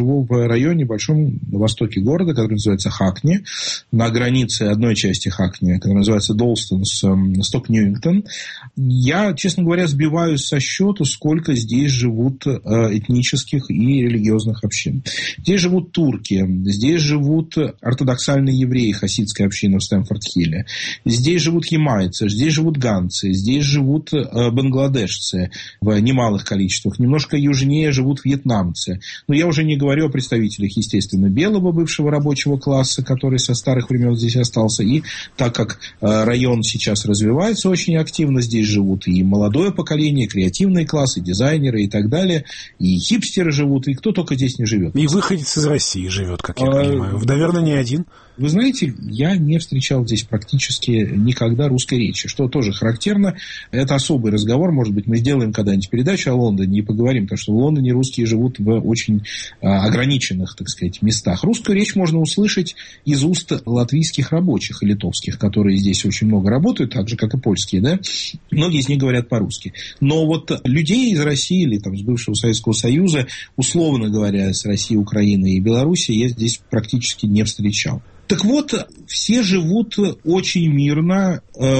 в районе большом на востоке города, который называется Хакни, на границе одной части Хакни, которая называется Долстон, Сток-Ньюингтон. Я, честно говоря, сбиваюсь со счету, сколько здесь живут этнических и религиозных общин. Здесь живут турки, здесь живут ортодоксальные евреи, хасидская община в Стэнфорд-Хилле, здесь живут ямайцы, здесь живут ганцы, здесь живут бангладешцы в немалых количествах, немножко южнее живут вьетнамцы. Но я уже не говорю о представителях, естественно, белого бывшего рабочего класса, который со старых времен здесь остался. И так как район сейчас развивается очень активно, здесь живут и молодое поколение, креативные классы, дизайнеры и так далее, и хипстеры живут, и кто только здесь не живет. И выходец из России живет, как я понимаю. Наверное, не один. Вы знаете, я не встречал здесь практически никогда русской речи, что тоже характерно. Это особый разговор, может быть, мы сделаем когда-нибудь передачу о Лондоне и поговорим, потому что в Лондоне русские живут в очень ограниченных, так сказать, местах. Русскую речь можно услышать из уст латвийских рабочих и литовских, которые здесь очень много работают, так же, как и польские, да? Многие из них говорят по-русски. Но вот людей из России или там, с бывшего Советского Союза, условно говоря, с России, Украины и Белоруссии, я здесь практически не встречал. Так вот, все живут очень мирно,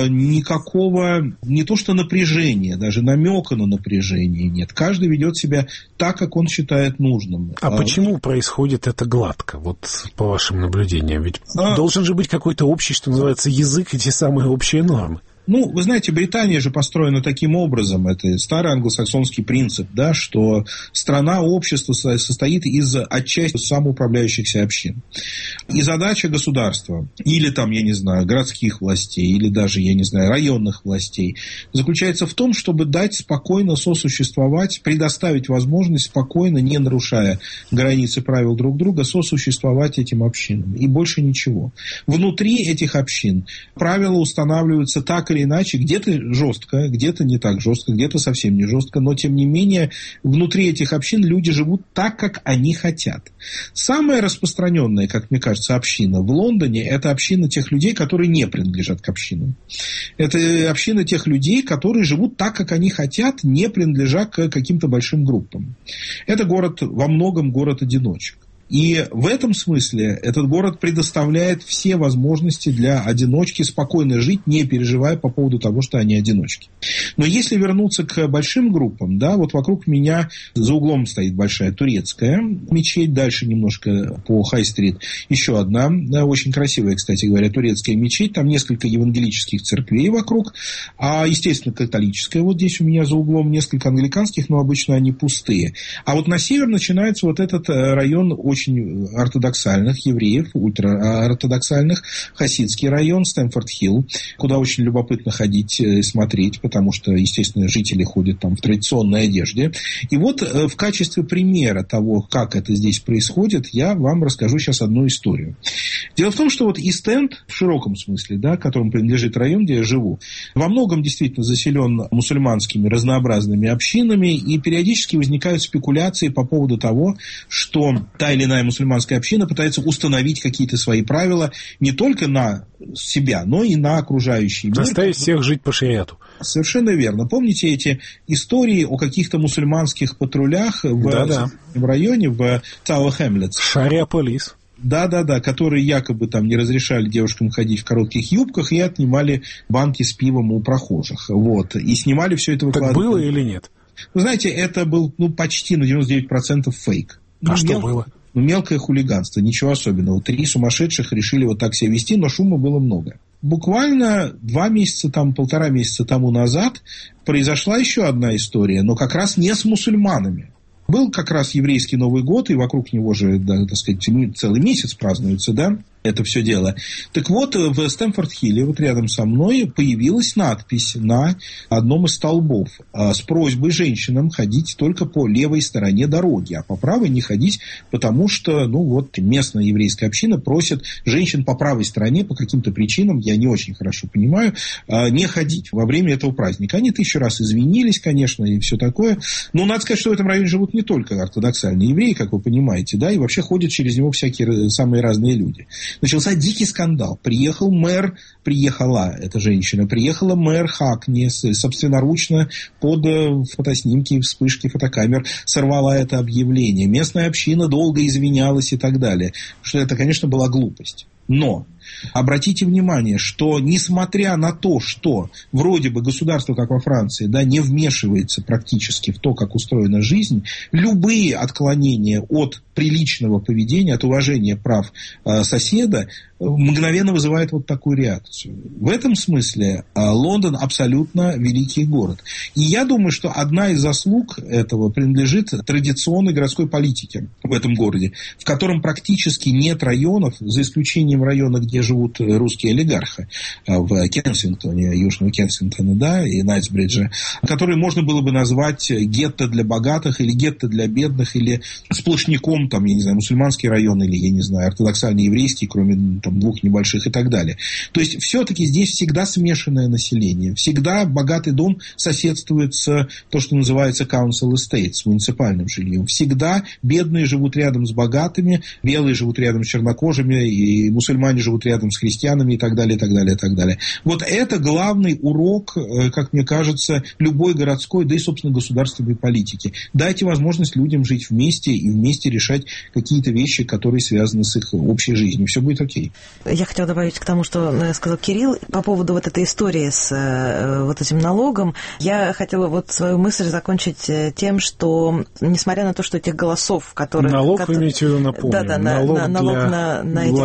никакого, не то что напряжения, даже намека на напряжение нет. Каждый ведет себя так, как он считает нужным. А почему происходит это гладко, вот по вашим наблюдениям? Ведь должен же быть какой-то общий, что называется, язык и те самые общие нормы. Ну, вы знаете, Британия же построена таким образом, это старый англосаксонский принцип, да, что страна, общество состоит из отчасти самоуправляющихся общин. И задача государства, или там, я не знаю, городских властей, или даже, я не знаю, районных властей, заключается в том, чтобы дать спокойно сосуществовать, предоставить возможность спокойно, не нарушая границы правил друг друга, сосуществовать этим общинам. И больше ничего. Внутри этих общин правила устанавливаются так или иначе, где-то жестко, где-то не так жестко, где-то совсем не жестко, но тем не менее внутри этих общин люди живут так, как они хотят. Самая распространенная, как мне кажется, община в Лондоне — это община тех людей, которые не принадлежат к общинам. Это община тех людей, которые живут так, как они хотят, не принадлежа к каким-то большим группам. Это город, во многом город-одиночек. И в этом смысле этот город предоставляет все возможности для одиночки спокойно жить, не переживая по поводу того, что они одиночки. Но если вернуться к большим группам, да, вот вокруг меня за углом стоит большая турецкая мечеть, дальше немножко по Хай-стрит еще одна, да, очень красивая, кстати говоря, турецкая мечеть, там несколько евангелических церквей вокруг, а, естественно, католическая, вот здесь у меня за углом несколько англиканских, но обычно они пустые. А вот на север начинается вот этот район очень ортодоксальных евреев, ультраортодоксальных, хасидский район, Стэмфорд-Хилл, куда очень любопытно ходить и смотреть, потому что, естественно, жители ходят там в традиционной одежде. И вот в качестве примера того, как это здесь происходит, я вам расскажу сейчас одну историю. Дело в том, что вот Ист-Энд, в широком смысле, да, которому принадлежит район, где я живу, во многом действительно заселен мусульманскими разнообразными общинами, и периодически возникают спекуляции по поводу того, что та или иная мусульманская община пытается установить какие-то свои правила не только на себя, но и на окружающий мир. Заставить всех жить по шариату. Совершенно верно. Помните эти истории о каких-то мусульманских патрулях в районе, в Тауэр-Хэмлетс? Шариа-полис. Да, которые якобы там не разрешали девушкам ходить в коротких юбках и отнимали банки с пивом у прохожих. Вот. И снимали все это, выкладывали. Так было или нет? Вы знаете, это был почти на 99% фейк. А что было? Мелкое хулиганство, ничего особенного. 3 сумасшедших решили вот так себя вести, но шума было много. Буквально 1,5 месяца тому назад произошла еще одна история, но как раз не с мусульманами. Был как раз еврейский Новый год, и вокруг него же, да, так сказать, целый месяц празднуется, да, это все дело. Так вот, в Стэмфорд-Хилле, вот рядом со мной, появилась надпись на одном из столбов с просьбой женщинам ходить только по левой стороне дороги, а по правой не ходить, потому что, местная еврейская община просит женщин по правой стороне по каким-то причинам, я не очень хорошо понимаю, не ходить во время этого праздника. Они 1000 раз извинились, конечно, и все такое. Но надо сказать, что в этом районе живут не только ортодоксальные евреи, как вы понимаете, да, и вообще ходят через него всякие самые разные люди. Начался дикий скандал. Приехала эта женщина, приехала мэр Хакни, собственноручно под фотоснимки, вспышки фотокамер сорвала это объявление. Местная община долго извинялась и так далее. Что это, конечно, была глупость. Но обратите внимание, что несмотря на то, что вроде бы государство, как во Франции, да, не вмешивается практически в то, как устроена жизнь, любые отклонения от приличного поведения, от уважения прав соседа мгновенно вызывает вот такую реакцию. В этом смысле Лондон абсолютно великий город. И я думаю, что одна из заслуг этого принадлежит традиционной городской политике в этом городе, в котором практически нет районов, за исключением района, где живут русские олигархи, в Кенсингтоне, Южного Кенсингтона, да, и Найтсбридже, которые можно было бы назвать гетто для богатых или гетто для бедных, или сплошняком, там, я не знаю, мусульманский район, или, я не знаю, ортодоксальный еврейский, кроме там 2 небольших и так далее. То есть, все-таки здесь всегда смешанное население. Всегда богатый дом соседствует с то, что называется council estate, с муниципальным жильем. Всегда бедные живут рядом с богатыми, белые живут рядом с чернокожими, и мусульмане живут рядом с христианами и так далее, и так далее, и так далее. Вот это главный урок, как мне кажется, любой городской, да и, собственно, государственной политики. Дайте возможность людям жить вместе и вместе решать какие-то вещи, которые связаны с их общей жизнью. Все будет окей. Я хотела добавить к тому, что сказал Кирилл по поводу вот этой истории с вот этим налогом. Я хотела вот свою мысль закончить тем, что несмотря на то, что этих голосов, которые... Налог, вы имеете в виду, напомню? Да, налог на этих собак.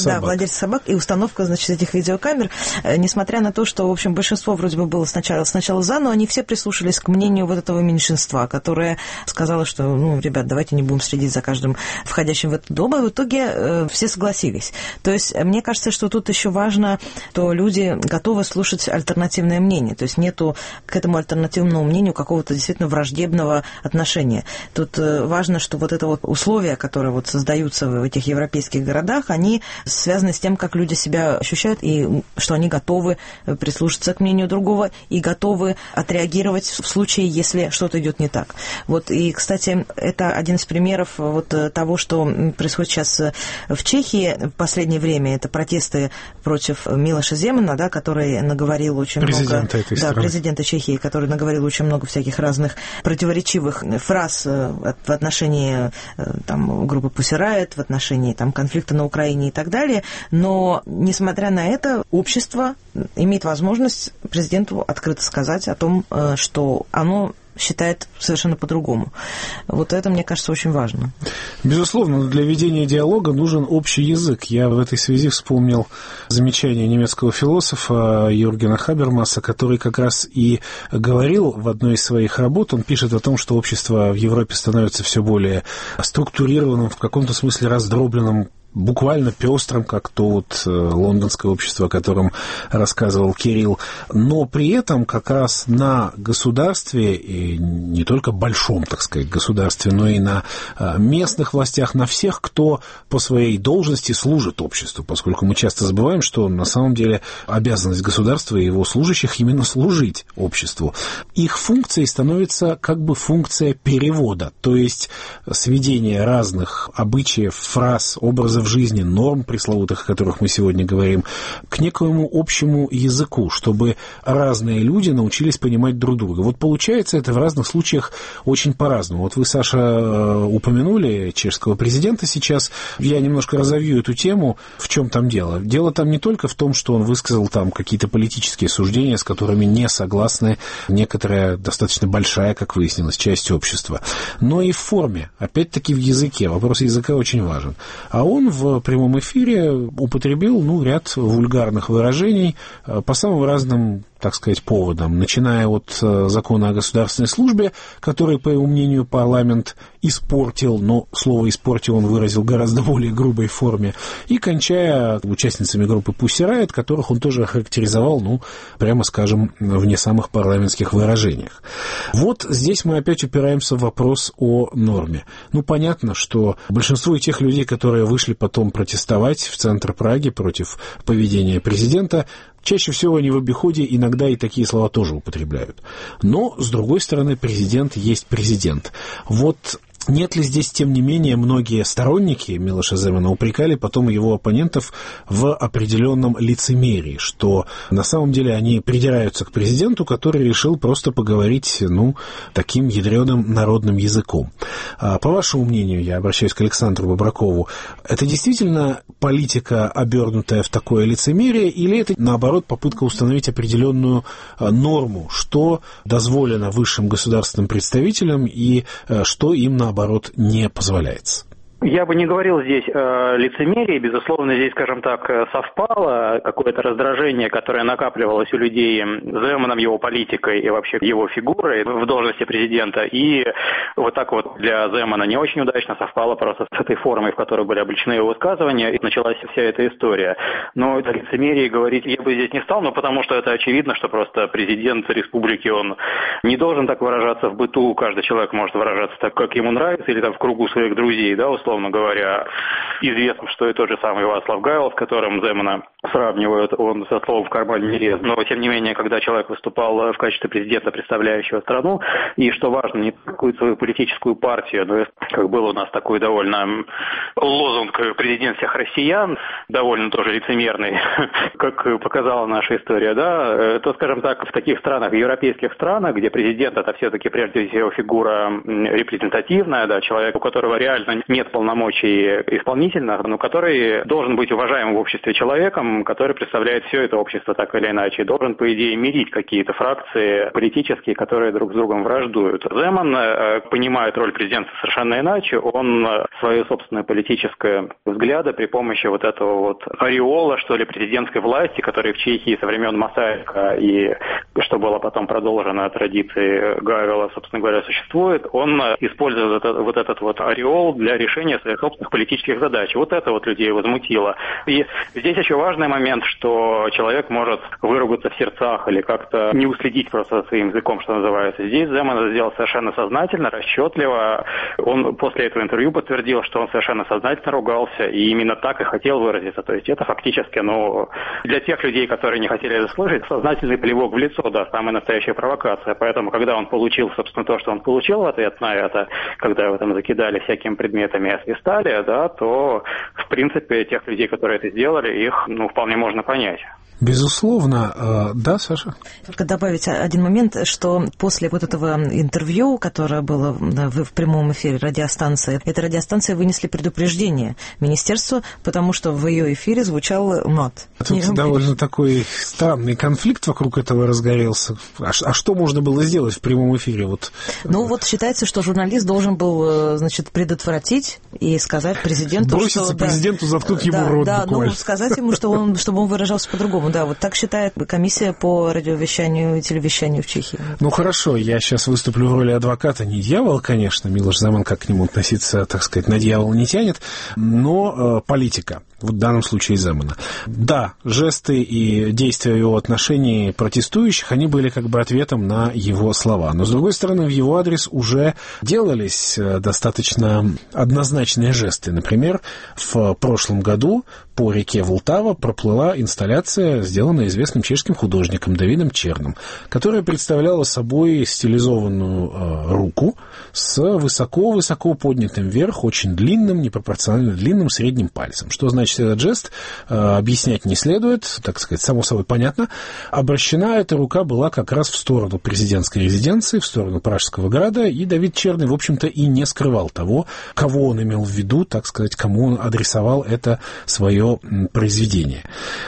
собак. Да, владельцы собак и установка, значит, этих видеокамер. Несмотря на то, что, в общем, большинство вроде бы было сначала за, но они все прислушались к мнению вот этого меньшинства, которое сказало, что, ребят, давайте не будем следить за каждым входящим в этот дом, и в итоге все согласились. То есть, мне кажется, что тут еще важно, что люди готовы слушать альтернативное мнение, то есть нету к этому альтернативному мнению какого-то действительно враждебного отношения. Тут важно, что вот это вот условия, которые вот создаются в этих европейских городах, они связаны с тем, как люди себя ощущают, и что они готовы прислушаться к мнению другого и готовы отреагировать в случае, если что-то идет не так. Вот, и, кстати, это один из примеров вот того, что происходит сейчас в Чехии в последнее время. Это протесты против Милоша Земана, да, который наговорил очень президента много... Да, президента Чехии, который наговорил очень много всяких разных противоречивых фраз в отношении там, группы Pussy Riot, в отношении там, конфликта на Украине и так далее. Но, несмотря на это, общество имеет возможность президенту открыто сказать о том, что оно считает совершенно по-другому. Вот это, мне кажется, очень важно. Безусловно, для ведения диалога нужен общий язык. Я в этой связи вспомнил замечание немецкого философа Юргена Хабермаса, который как раз и говорил в одной из своих работ, он пишет о том, что общество в Европе становится все более структурированным, в каком-то смысле раздробленным, буквально пестрым, как то вот лондонское общество, о котором рассказывал Кирилл, но при этом как раз на государстве, и не только большом, так сказать, государстве, но и на местных властях, на всех, кто по своей должности служит обществу, поскольку мы часто забываем, что на самом деле обязанность государства и его служащих именно служить обществу. Их функцией становится как бы функция перевода, то есть сведение разных обычаев, фраз, образов жизни, норм пресловутых, о которых мы сегодня говорим, к некоему общему языку, чтобы разные люди научились понимать друг друга. Вот получается это в разных случаях очень по-разному. Вот вы, Саша, упомянули чешского президента сейчас. Я немножко разовью эту тему. В чем там дело? Дело там не только в том, что он высказал там какие-то политические суждения, с которыми не согласны некоторая достаточно большая, как выяснилось, часть общества, но и в форме, опять-таки в языке. Вопрос языка очень важен. А он в прямом эфире употребил ряд вульгарных выражений по самым разным, так сказать, поводам, начиная от закона о государственной службе, который, по его мнению, парламент испортил, но слово «испортил» он выразил в гораздо более грубой форме, и кончая участницами группы Pussy Riot, которых он тоже охарактеризовал, прямо скажем, в не самых парламентских выражениях. Вот здесь мы опять упираемся в вопрос о норме. Понятно, что большинство тех людей, которые вышли потом протестовать в центр Праги против поведения президента, чаще всего они в обиходе иногда и такие слова тоже употребляют. Но, с другой стороны, президент есть президент. Вот нет ли здесь, тем не менее, многие сторонники Милоша Земана упрекали потом его оппонентов в определенном лицемерии, что на самом деле они придираются к президенту, который решил просто поговорить, таким ядреным народным языком. По вашему мнению, я обращаюсь к Александру Бобракову, это действительно политика, обернутая в такое лицемерие, или это, наоборот, попытка установить определенную норму, что дозволено высшим государственным представителям и что им, наоборот, не позволяется? Я бы не говорил здесь о лицемерии. Безусловно, здесь, скажем так, совпало какое-то раздражение, которое накапливалось у людей Земаном, его политикой и вообще его фигурой в должности президента. И вот так вот для Земана не очень удачно совпало просто с этой формой, в которой были облечены его высказывания, и началась вся эта история. Но о лицемерии говорить я бы здесь не стал, потому что это очевидно, что просто президент республики, он не должен так выражаться в быту. Каждый человек может выражаться так, как ему нравится, или там в кругу своих друзей, условно говоря. Известно, что и тот же самый Вацлав Гавел, с которым Земана сравнивают, он со словом в кармане не лез. Но, тем не менее, когда человек выступал в качестве президента, представляющего страну, и, что важно, не какую-то свою политическую партию, но как был у нас такой довольно лозунг «Президент всех россиян», довольно тоже лицемерный, как показала наша история, то, скажем так, в таких странах, в европейских странах, где президент это все-таки прежде всего фигура репрезентативная, человек, у которого реально нет полномочий исполнительных, но который должен быть уважаемым в обществе человеком, человеком, который представляет все это общество так или иначе, должен, по идее, мирить какие-то фракции политические, которые друг с другом враждуют. Земан понимает роль президента совершенно иначе. Он свое собственное политическое взгляды при помощи вот этого вот ореола, что ли, президентской власти, который в Чехии со времен Масарика и что было потом продолжено традиции Гавела, собственно говоря, существует, он использует вот этот вот ореол для решения своих собственных политических задач. Вот это вот людей возмутило. И здесь еще важный момент, что человек может выругаться в сердцах или как-то не уследить просто за своим языком, что называется. Здесь Земан это сделал совершенно сознательно, расчетливо. Он после этого интервью подтвердил, что он совершенно сознательно ругался и именно так и хотел выразиться. То есть это фактически, для тех людей, которые не хотели это слышать, сознательный плевок в лицо, да, самая настоящая провокация. Поэтому, когда он получил, собственно, то, что он получил в ответ на это, когда его там закидали всякими предметами и освистали, да, то, в принципе, тех людей, которые это сделали, их, вполне можно понять. Безусловно. Да, Саша? Только добавить один момент, что после вот этого интервью, которое было в прямом эфире радиостанции, этой радиостанции вынесли предупреждение министерству, потому что в ее эфире звучал мат. Тут довольно такой странный конфликт вокруг этого разгорелся. А что можно было сделать в прямом эфире? Считается, что журналист должен был, предотвратить и сказать президенту, броситься президенту, заткнуть ему рот буквально. Сказать ему, чтобы он выражался по-другому. Да, вот так считает комиссия по радиовещанию и телевещанию в Чехии. Хорошо, я сейчас выступлю в роли адвоката, не дьявола, конечно, Милош Земан, как к нему относиться, так сказать, на дьявола не тянет, но политика, в данном случае Земана. Да, жесты и действия в его отношении протестующих, они были как бы ответом на его слова. Но, с другой стороны, в его адрес уже делались достаточно однозначные жесты. Например, в прошлом году по реке Влтава проплыла инсталляция, сделанная известным чешским художником Давидом Черным, которая представляла собой стилизованную руку с высоко-высоко поднятым вверх, очень длинным, непропорционально длинным средним пальцем. Что значит этот жест, объяснять не следует, так сказать, само собой понятно. Обращена эта рука была как раз в сторону президентской резиденции, в сторону Пражского града, и Давид Черный, в общем-то, и не скрывал того, кого он имел в виду, так сказать, кому он адресовал это свое произведение.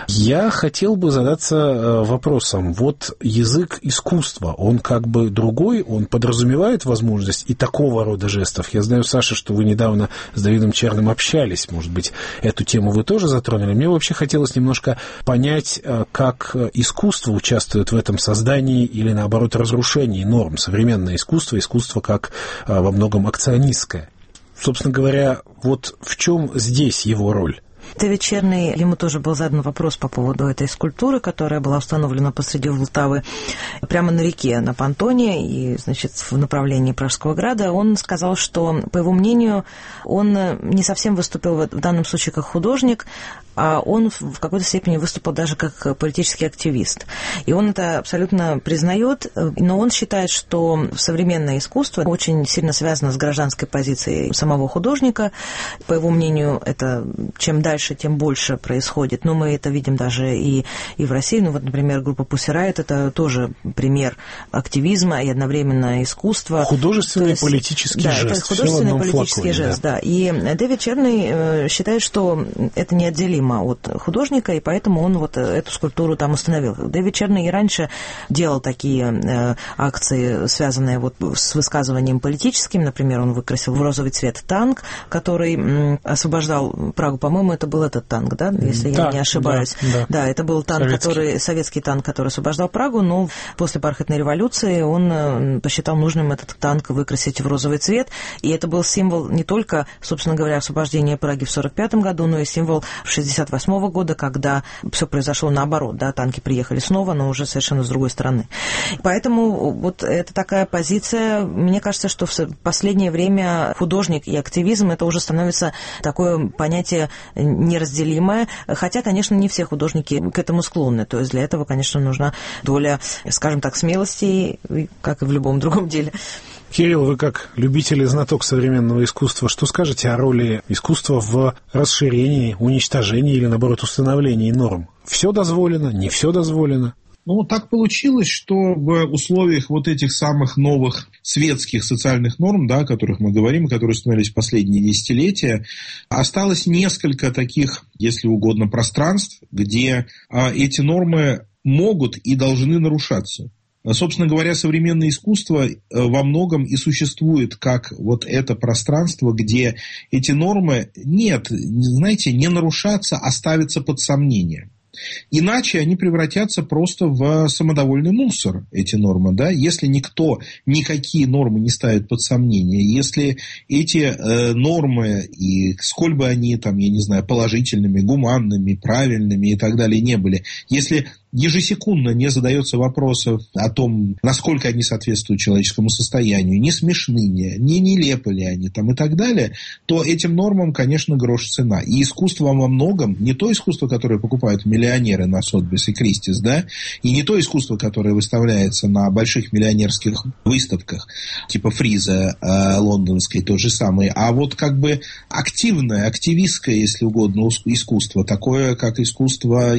Я хотел бы задаться вопросом. Вот язык искусства, он как бы другой, он подразумевает возможность и такого рода жестов. Я знаю, Саша, что вы недавно с Давидом Черным общались, может быть, эту тему вы тоже затронули. Мне вообще хотелось немножко понять, как искусство участвует в этом создании или, наоборот, разрушении норм. Современное искусство как во многом акционистское. Собственно говоря, вот в чем здесь его роль? Давид Черный, ему тоже был задан вопрос по поводу этой скульптуры, которая была установлена посреди Влтавы, прямо на реке, на понтоне, и, в направлении Пражского града. Он сказал, что, по его мнению, он не совсем выступил в данном случае как художник, а он в какой-то степени выступил даже как политический активист. И он это абсолютно признает, но он считает, что современное искусство очень сильно связано с гражданской позицией самого художника. По его мнению, это чем дальше, тем больше происходит. Но мы это видим даже и в России. Например, группа Pussy Riot — это тоже пример активизма и одновременно искусства. Художественный политический жест. Да, это художественный политический жест, да. И Давид Черный считает, что это неотделимо от художника, и поэтому он эту скульптуру там установил. Давид Черный и раньше делал такие акции, связанные с высказыванием политическим. Например, он выкрасил в розовый цвет танк, который освобождал Прагу. По-моему, это был этот танк, да, если я не ошибаюсь. Да, это был танк, советский танк, который освобождал Прагу, но после бархатной революции он посчитал нужным этот танк выкрасить в розовый цвет, и это был символ не только, собственно говоря, освобождения Праги в 1945 году, но и символ 1968 года, когда все произошло наоборот, да, танки приехали снова, но уже совершенно с другой стороны. Поэтому это такая позиция. Мне кажется, что в последнее время художник и активизм — это уже становится такое понятие неразделимое, хотя, конечно, не все художники к этому склонны. То есть для этого, конечно, нужна доля, скажем так, смелости, как и в любом другом деле. Кирилл, вы как любитель и знаток современного искусства, что скажете о роли искусства в расширении, уничтожении или, наоборот, установлении норм? Все дозволено, не все дозволено? Ну, так получилось, что в условиях вот этих самых новых светских социальных норм, да, о которых мы говорим, которые установились в последние десятилетия, осталось несколько таких, если угодно, пространств, где эти нормы могут и должны нарушаться. Собственно говоря, современное искусство во многом и существует как вот это пространство, где эти нормы, не нарушаться, а ставятся под сомнение. Иначе они превратятся просто в самодовольный мусор, эти нормы, да, если никакие нормы не ставят под сомнение, если эти нормы, и сколь бы они там, положительными, гуманными, правильными и так далее не были, если ежесекундно не задается вопросов о том, насколько они соответствуют человеческому состоянию, не смешны, не нелепы ли они там и так далее, то этим нормам, конечно, грош цена. И искусство во многом, не то искусство, которое покупают миллионеры на Сотбис и Кристис, да, и не то искусство, которое выставляется на больших миллионерских выставках, типа Фриза лондонской, то же самое, а вот как бы активное, активистское, если угодно, искусство, такое, как искусство,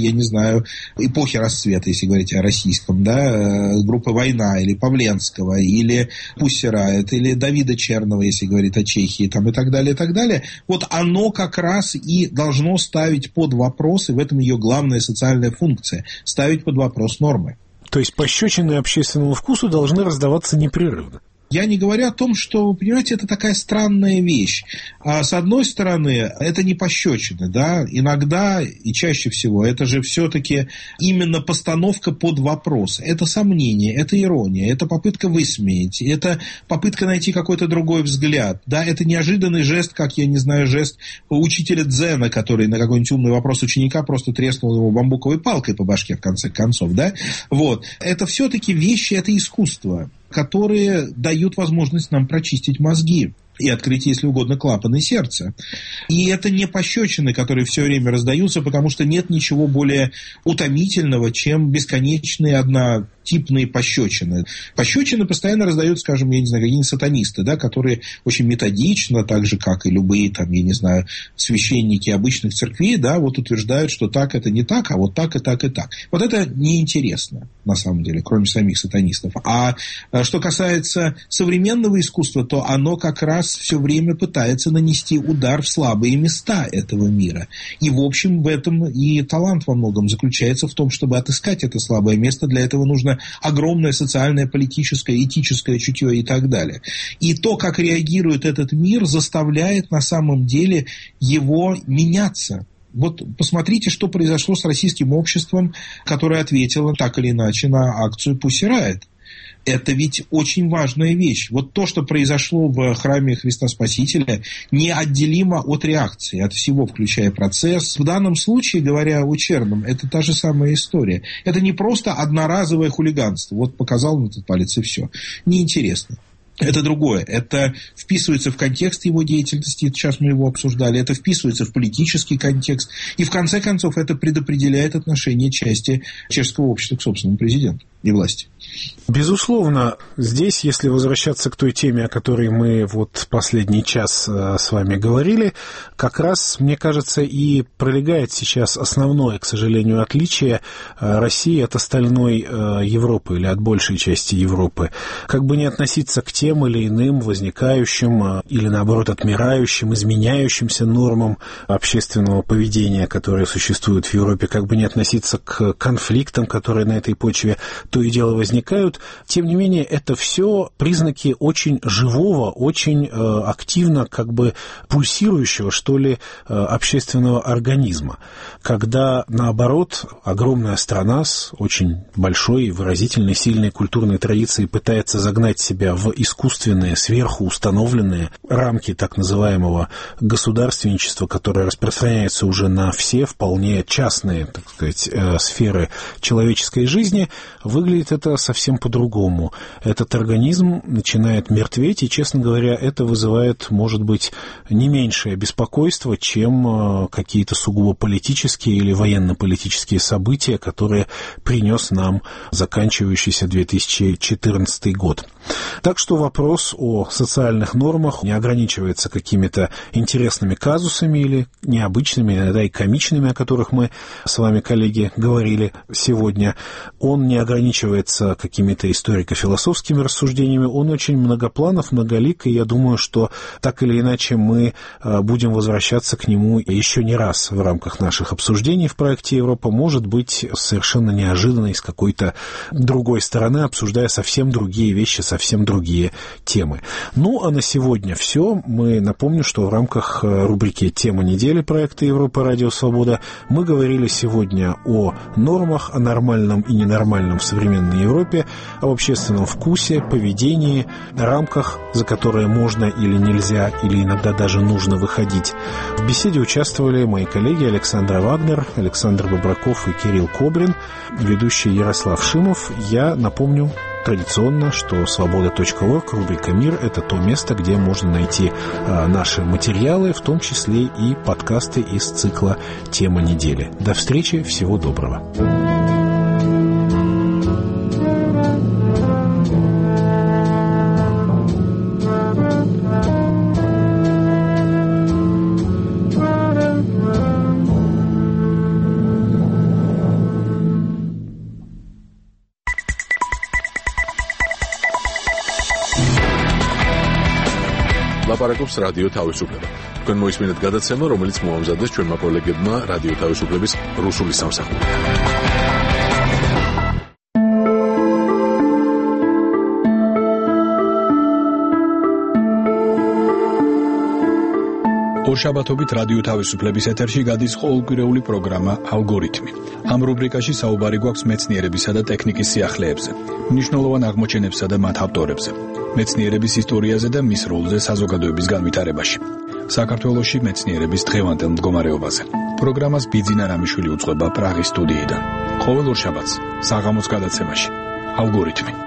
эпохи расцвета, если говорить о российском, да, группы «Война» или Павленского, или Пусси Райот, или Давида Черного, если говорить о Чехии, там, и так далее, вот оно как раз и должно ставить под вопрос, и в этом ее главная социальная функция, ставить под вопрос нормы. То есть пощечины общественному вкусу должны раздаваться непрерывно. Я не говорю о том, что, вы понимаете, это такая странная вещь. С одной стороны, это не пощечины, да, иногда и чаще всего это же все-таки именно постановка под вопрос. Это сомнение, это ирония, это попытка высмеять, это попытка найти какой-то другой взгляд, да, это неожиданный жест, жест учителя дзена, который на какой-нибудь умный вопрос ученика просто треснул его бамбуковой палкой по башке в конце концов, да, вот. Это все-таки вещи, это искусство, которые дают возможность нам прочистить мозги и открыть, если угодно, клапаны сердца. И это не пощечины, которые все время раздаются, потому что нет ничего более утомительного, чем бесконечные однотипные пощечины. Пощечины постоянно раздают, скажем, какие-нибудь сатанисты, да, которые очень методично, так же, как и любые, священники обычных церквей, да, вот утверждают, что так это не так, а вот так и так и так. Вот это неинтересно, на самом деле, кроме самих сатанистов. А что касается современного искусства, то оно как раз все время пытается нанести удар в слабые места этого мира. И, в общем, в этом и талант во многом заключается в том, чтобы отыскать это слабое место. Для этого нужно огромное социальное, политическое, этическое чутье и так далее. И то, как реагирует этот мир, заставляет на самом деле его меняться. Вот посмотрите, что произошло с российским обществом, которое ответило так или иначе на акцию Пусси Райот. Это ведь очень важная вещь. Вот то, что произошло в храме Христа Спасителя, неотделимо от реакции, от всего, включая процесс. В данном случае, говоря о Черном, это та же самая история. Это не просто одноразовое хулиганство. Вот показал на этот палец и все. Неинтересно. Это другое. Это вписывается в контекст его деятельности, сейчас мы его обсуждали, это вписывается в политический контекст, и в конце концов это предопределяет отношение части чешского общества к собственному президенту и власти. Безусловно, здесь, если возвращаться к той теме, о которой мы вот последний час с вами говорили, как раз, мне кажется, и пролегает сейчас основное, к сожалению, отличие России от остальной Европы или от большей части Европы. Как бы не относиться к тем или иным возникающим или, наоборот, отмирающим, изменяющимся нормам общественного поведения, которые существуют в Европе, как бы не относиться к конфликтам, которые на этой почве то и дело возникают, тем не менее, это все признаки очень живого, очень активно как бы пульсирующего, что ли, общественного организма. Когда, наоборот, огромная страна с очень большой, выразительной, сильной культурной традицией пытается загнать себя в искусственные, сверху установленные рамки так называемого государственничества, которое распространяется уже на все вполне частные, так сказать, сферы человеческой жизни, выглядит это совсем по-другому. Этот организм начинает мертветь, и, честно говоря, это вызывает, может быть, не меньшее беспокойство, чем какие-то сугубо политические или военно-политические события, которые принес нам заканчивающийся 2014 год. Так что вопрос о социальных нормах не ограничивается какими-то интересными казусами или необычными, иногда и комичными, о которых мы с вами, коллеги, говорили сегодня. Он не ограничивается какими-то историко-философскими рассуждениями, он очень многопланов, многолик, и я думаю, что так или иначе мы будем возвращаться к нему еще не раз в рамках наших обсуждений в проекте «Европа», может быть, совершенно неожиданно и с какой-то другой стороны, обсуждая совсем другие вещи, совсем другие темы. Ну, а на сегодня все. Мы напомню, что в рамках рубрики «Тема недели» проекта «Европа. Радио Свобода» мы говорили сегодня о нормах, о нормальном и ненормальном в современной Европе, об общественном вкусе, поведении, рамках, за которые можно или нельзя, или иногда даже нужно выходить. В беседе участвовали мои коллеги Александра Вагнер, Александр Бобраков и Кирилл Кобрин, ведущий Ярослав Шимов. Я напомню традиционно, что свобода.орг, рубрика «Мир» — это то место, где можно найти наши материалы, в том числе и подкасты из цикла «Тема недели». До встречи, всего доброго. ლაპარაკობს რადიო თავისუფლება. თქვენ მოისმინეთ გადაცემა, რომელიც მოამზადეს ჩვენმა კოლეგებმა რადიო თავისუფლების რუსული სამსახური. ორშაბათობით რადიო თავისუფლების ეთერში გადის ყოველკვირეული პროგრამა ალგორითმი. ამ რუბრიკაში საუბარი გვაქვს მეცნიერებისა და ტექნიკის სიახლეებზე, მნიშვნელოვან აღმოჩენებსა და მათ ავტორებზე, მეცნიერების ისტორიაზე და მის როლზე საზოგადოების განვითარებაში, საქართველოში მეცნიერების დღევანდელ მდგომარეობაზე. პროგრამას ბიძინა რამიშვილი უწყება პრაღის სტუდიიდან. ყოველ ორშაბათს საღამოს გადაცემაში ალგორითმი.